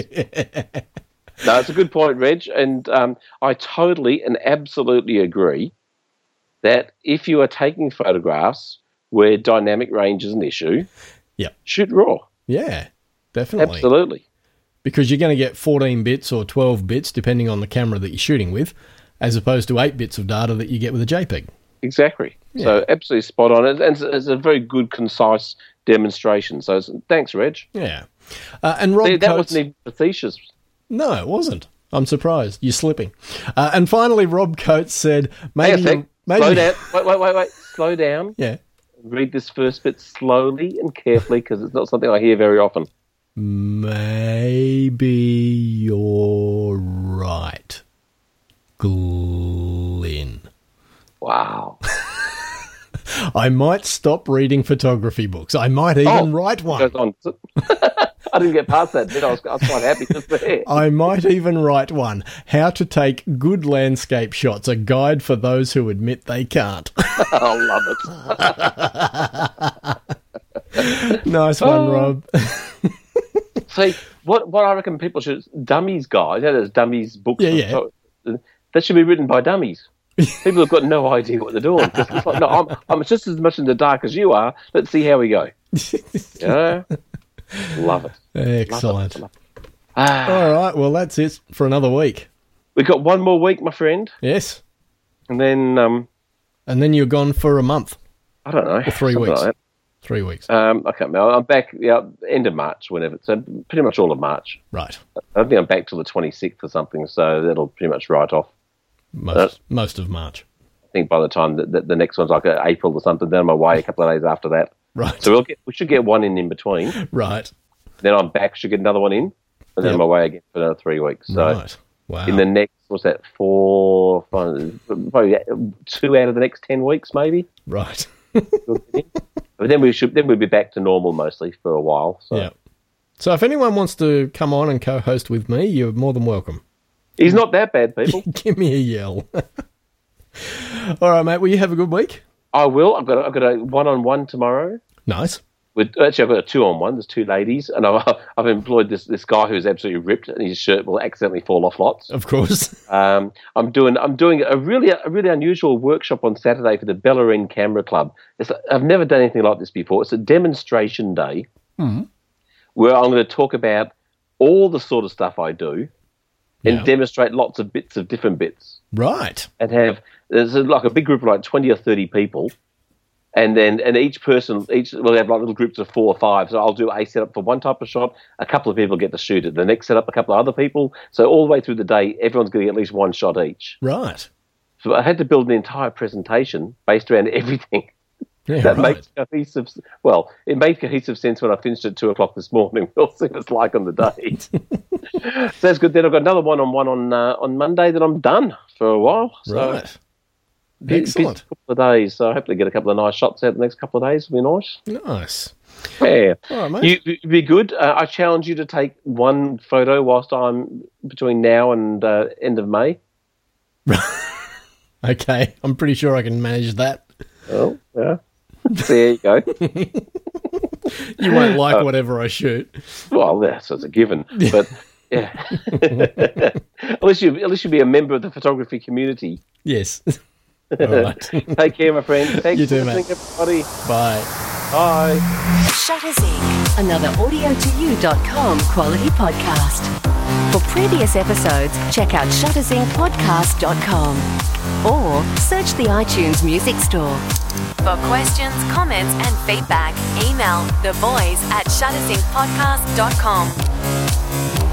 Speaker 4: No, it's a good point, Reg, and um, I totally and absolutely agree that if you are taking photographs where dynamic range is an issue,
Speaker 3: Yep.
Speaker 4: shoot RAW.
Speaker 3: Yeah, definitely.
Speaker 4: Absolutely.
Speaker 3: Because you're going to get fourteen bits or twelve bits, depending on the camera that you're shooting with, as opposed to eight bits of data that you get with a JPEG.
Speaker 4: Exactly.
Speaker 3: Yeah.
Speaker 4: So absolutely spot on. And it's, it's a very good, concise demonstration. So it's, thanks, Reg.
Speaker 3: Yeah. Uh, and Rob
Speaker 4: See, that
Speaker 3: Coates...
Speaker 4: wasn't even facetious.
Speaker 3: No, it wasn't. I'm surprised. You're slipping. Uh, and finally, Rob Coates said,
Speaker 4: Hang
Speaker 3: maybe...
Speaker 4: a sec.
Speaker 3: maybe
Speaker 4: Slow down. Wait, wait, wait, wait. Slow down.
Speaker 3: Yeah.
Speaker 4: Read this first bit slowly and carefully because it's not something I hear very often.
Speaker 3: Maybe you're right, Glyn.
Speaker 4: Wow.
Speaker 3: I might stop reading photography books. I might even
Speaker 4: Oh,
Speaker 3: write one.
Speaker 4: Goes on. I didn't get past that bit. I was, I was quite happy just there.
Speaker 3: I might even write one. How to take good landscape shots, a guide for those who admit they can't.
Speaker 4: I love it.
Speaker 3: Nice one,
Speaker 4: Oh.
Speaker 3: Rob.
Speaker 4: See, what what I reckon people should... Dummies guys. You know, there's dummies books.
Speaker 3: Yeah,
Speaker 4: and
Speaker 3: yeah.
Speaker 4: so- that should be written by dummies. People have got no idea what they're doing. 'Cause it's like, no, I'm, I'm just as much in the dark as you are. Let's see how we go. Yeah? Love it.
Speaker 3: Excellent.
Speaker 4: Love it. Love it. Ah,
Speaker 3: All right, well, that's it for another week.
Speaker 4: we've got one more week, my friend.
Speaker 3: Yes.
Speaker 4: And then, um,
Speaker 3: And then you're gone for a month,
Speaker 4: I don't know.
Speaker 3: three
Speaker 4: something
Speaker 3: weeks.
Speaker 4: like that.
Speaker 3: three weeks.
Speaker 4: Um, I can't remember. I'm back yeah, end of March, whenever. So pretty much all of March.
Speaker 3: Right.
Speaker 4: I don't think I'm back till the twenty-sixth or something, so that'll pretty much write off.
Speaker 3: Most,
Speaker 4: Uh,
Speaker 3: most of March.
Speaker 4: I think by the time that the, the next one's like uh, April or something, then I'm away a couple of days after that.
Speaker 3: Right.
Speaker 4: So we'll get, we should get one in in between.
Speaker 3: Right.
Speaker 4: Then I'm back, should get another one in, and then
Speaker 3: Yep.
Speaker 4: I'm away again for another three weeks. So
Speaker 3: Right. Wow.
Speaker 4: in the next, what's that, four, five, probably two out of the next ten weeks, maybe.
Speaker 3: Right.
Speaker 4: But then we should, then we'll be back to normal mostly for a while. So
Speaker 3: Yeah. So if anyone wants to come on and co-host with me, you're more than welcome.
Speaker 4: he's not that bad, people.
Speaker 3: Give me a yell. All right, mate. Well, you have a good week.
Speaker 4: I will. I've got a, I've got a one-on-one tomorrow.
Speaker 3: Nice.
Speaker 4: With, actually, I've got a two-on-one. There's two ladies, and I've, I've employed this this guy who's absolutely ripped, and his shirt will accidentally fall off lots.
Speaker 3: Of course.
Speaker 4: Um, I'm doing I'm doing a really a really unusual workshop on Saturday for the Bellarine Camera Club. It's, I've never done anything like this before. It's a demonstration day where I'm going to talk about all the sort of stuff I do and
Speaker 3: Yeah.
Speaker 4: demonstrate lots of bits of different bits,
Speaker 3: Right.
Speaker 4: and have there's like a big group of like twenty or thirty people. And then, and each person, each will have like little groups of four or five. So I'll do a setup for one type of shot. A couple of people get to shoot it. The next setup, a couple of other people. So all the way through the day, everyone's getting at least one shot each.
Speaker 3: Right.
Speaker 4: So I had to build an entire presentation based around everything
Speaker 3: Yeah,
Speaker 4: that
Speaker 3: right.
Speaker 4: makes cohesive. Well, it made cohesive sense when I finished at two o'clock this morning. We'll see what it's like on the day. So that's good. Then I've got another one-on-one on uh, on Monday. Then I'm done for a while. So
Speaker 3: Right.
Speaker 4: busy- busy
Speaker 3: Excellent.
Speaker 4: couple of days. So hopefully get a couple of nice shots out the next couple of days. Will be nice.
Speaker 3: Nice.
Speaker 4: Yeah,
Speaker 3: All right, mate.
Speaker 4: you, you'd be good. Uh, I challenge you to take one photo whilst I'm between now and uh, end of May.
Speaker 3: Okay, I'm pretty sure I can manage that.
Speaker 4: Oh, yeah. So there you go.
Speaker 3: You won't like uh, whatever I shoot.
Speaker 4: Well, that's, that's a given. But yeah, unless you unless you be a member of the photography community.
Speaker 3: Yes. All right.
Speaker 4: Take care, my friend. Thanks
Speaker 3: You too,
Speaker 4: for
Speaker 3: mate.
Speaker 4: listening, everybody.
Speaker 3: Bye.
Speaker 4: Bye.
Speaker 2: Shutters Incorporated, another audio to you dot com quality podcast. For previous episodes, check out shutters inc podcast dot com or search the iTunes Music Store. For questions, comments, and feedback, email the boys at shutters inc podcast dot com.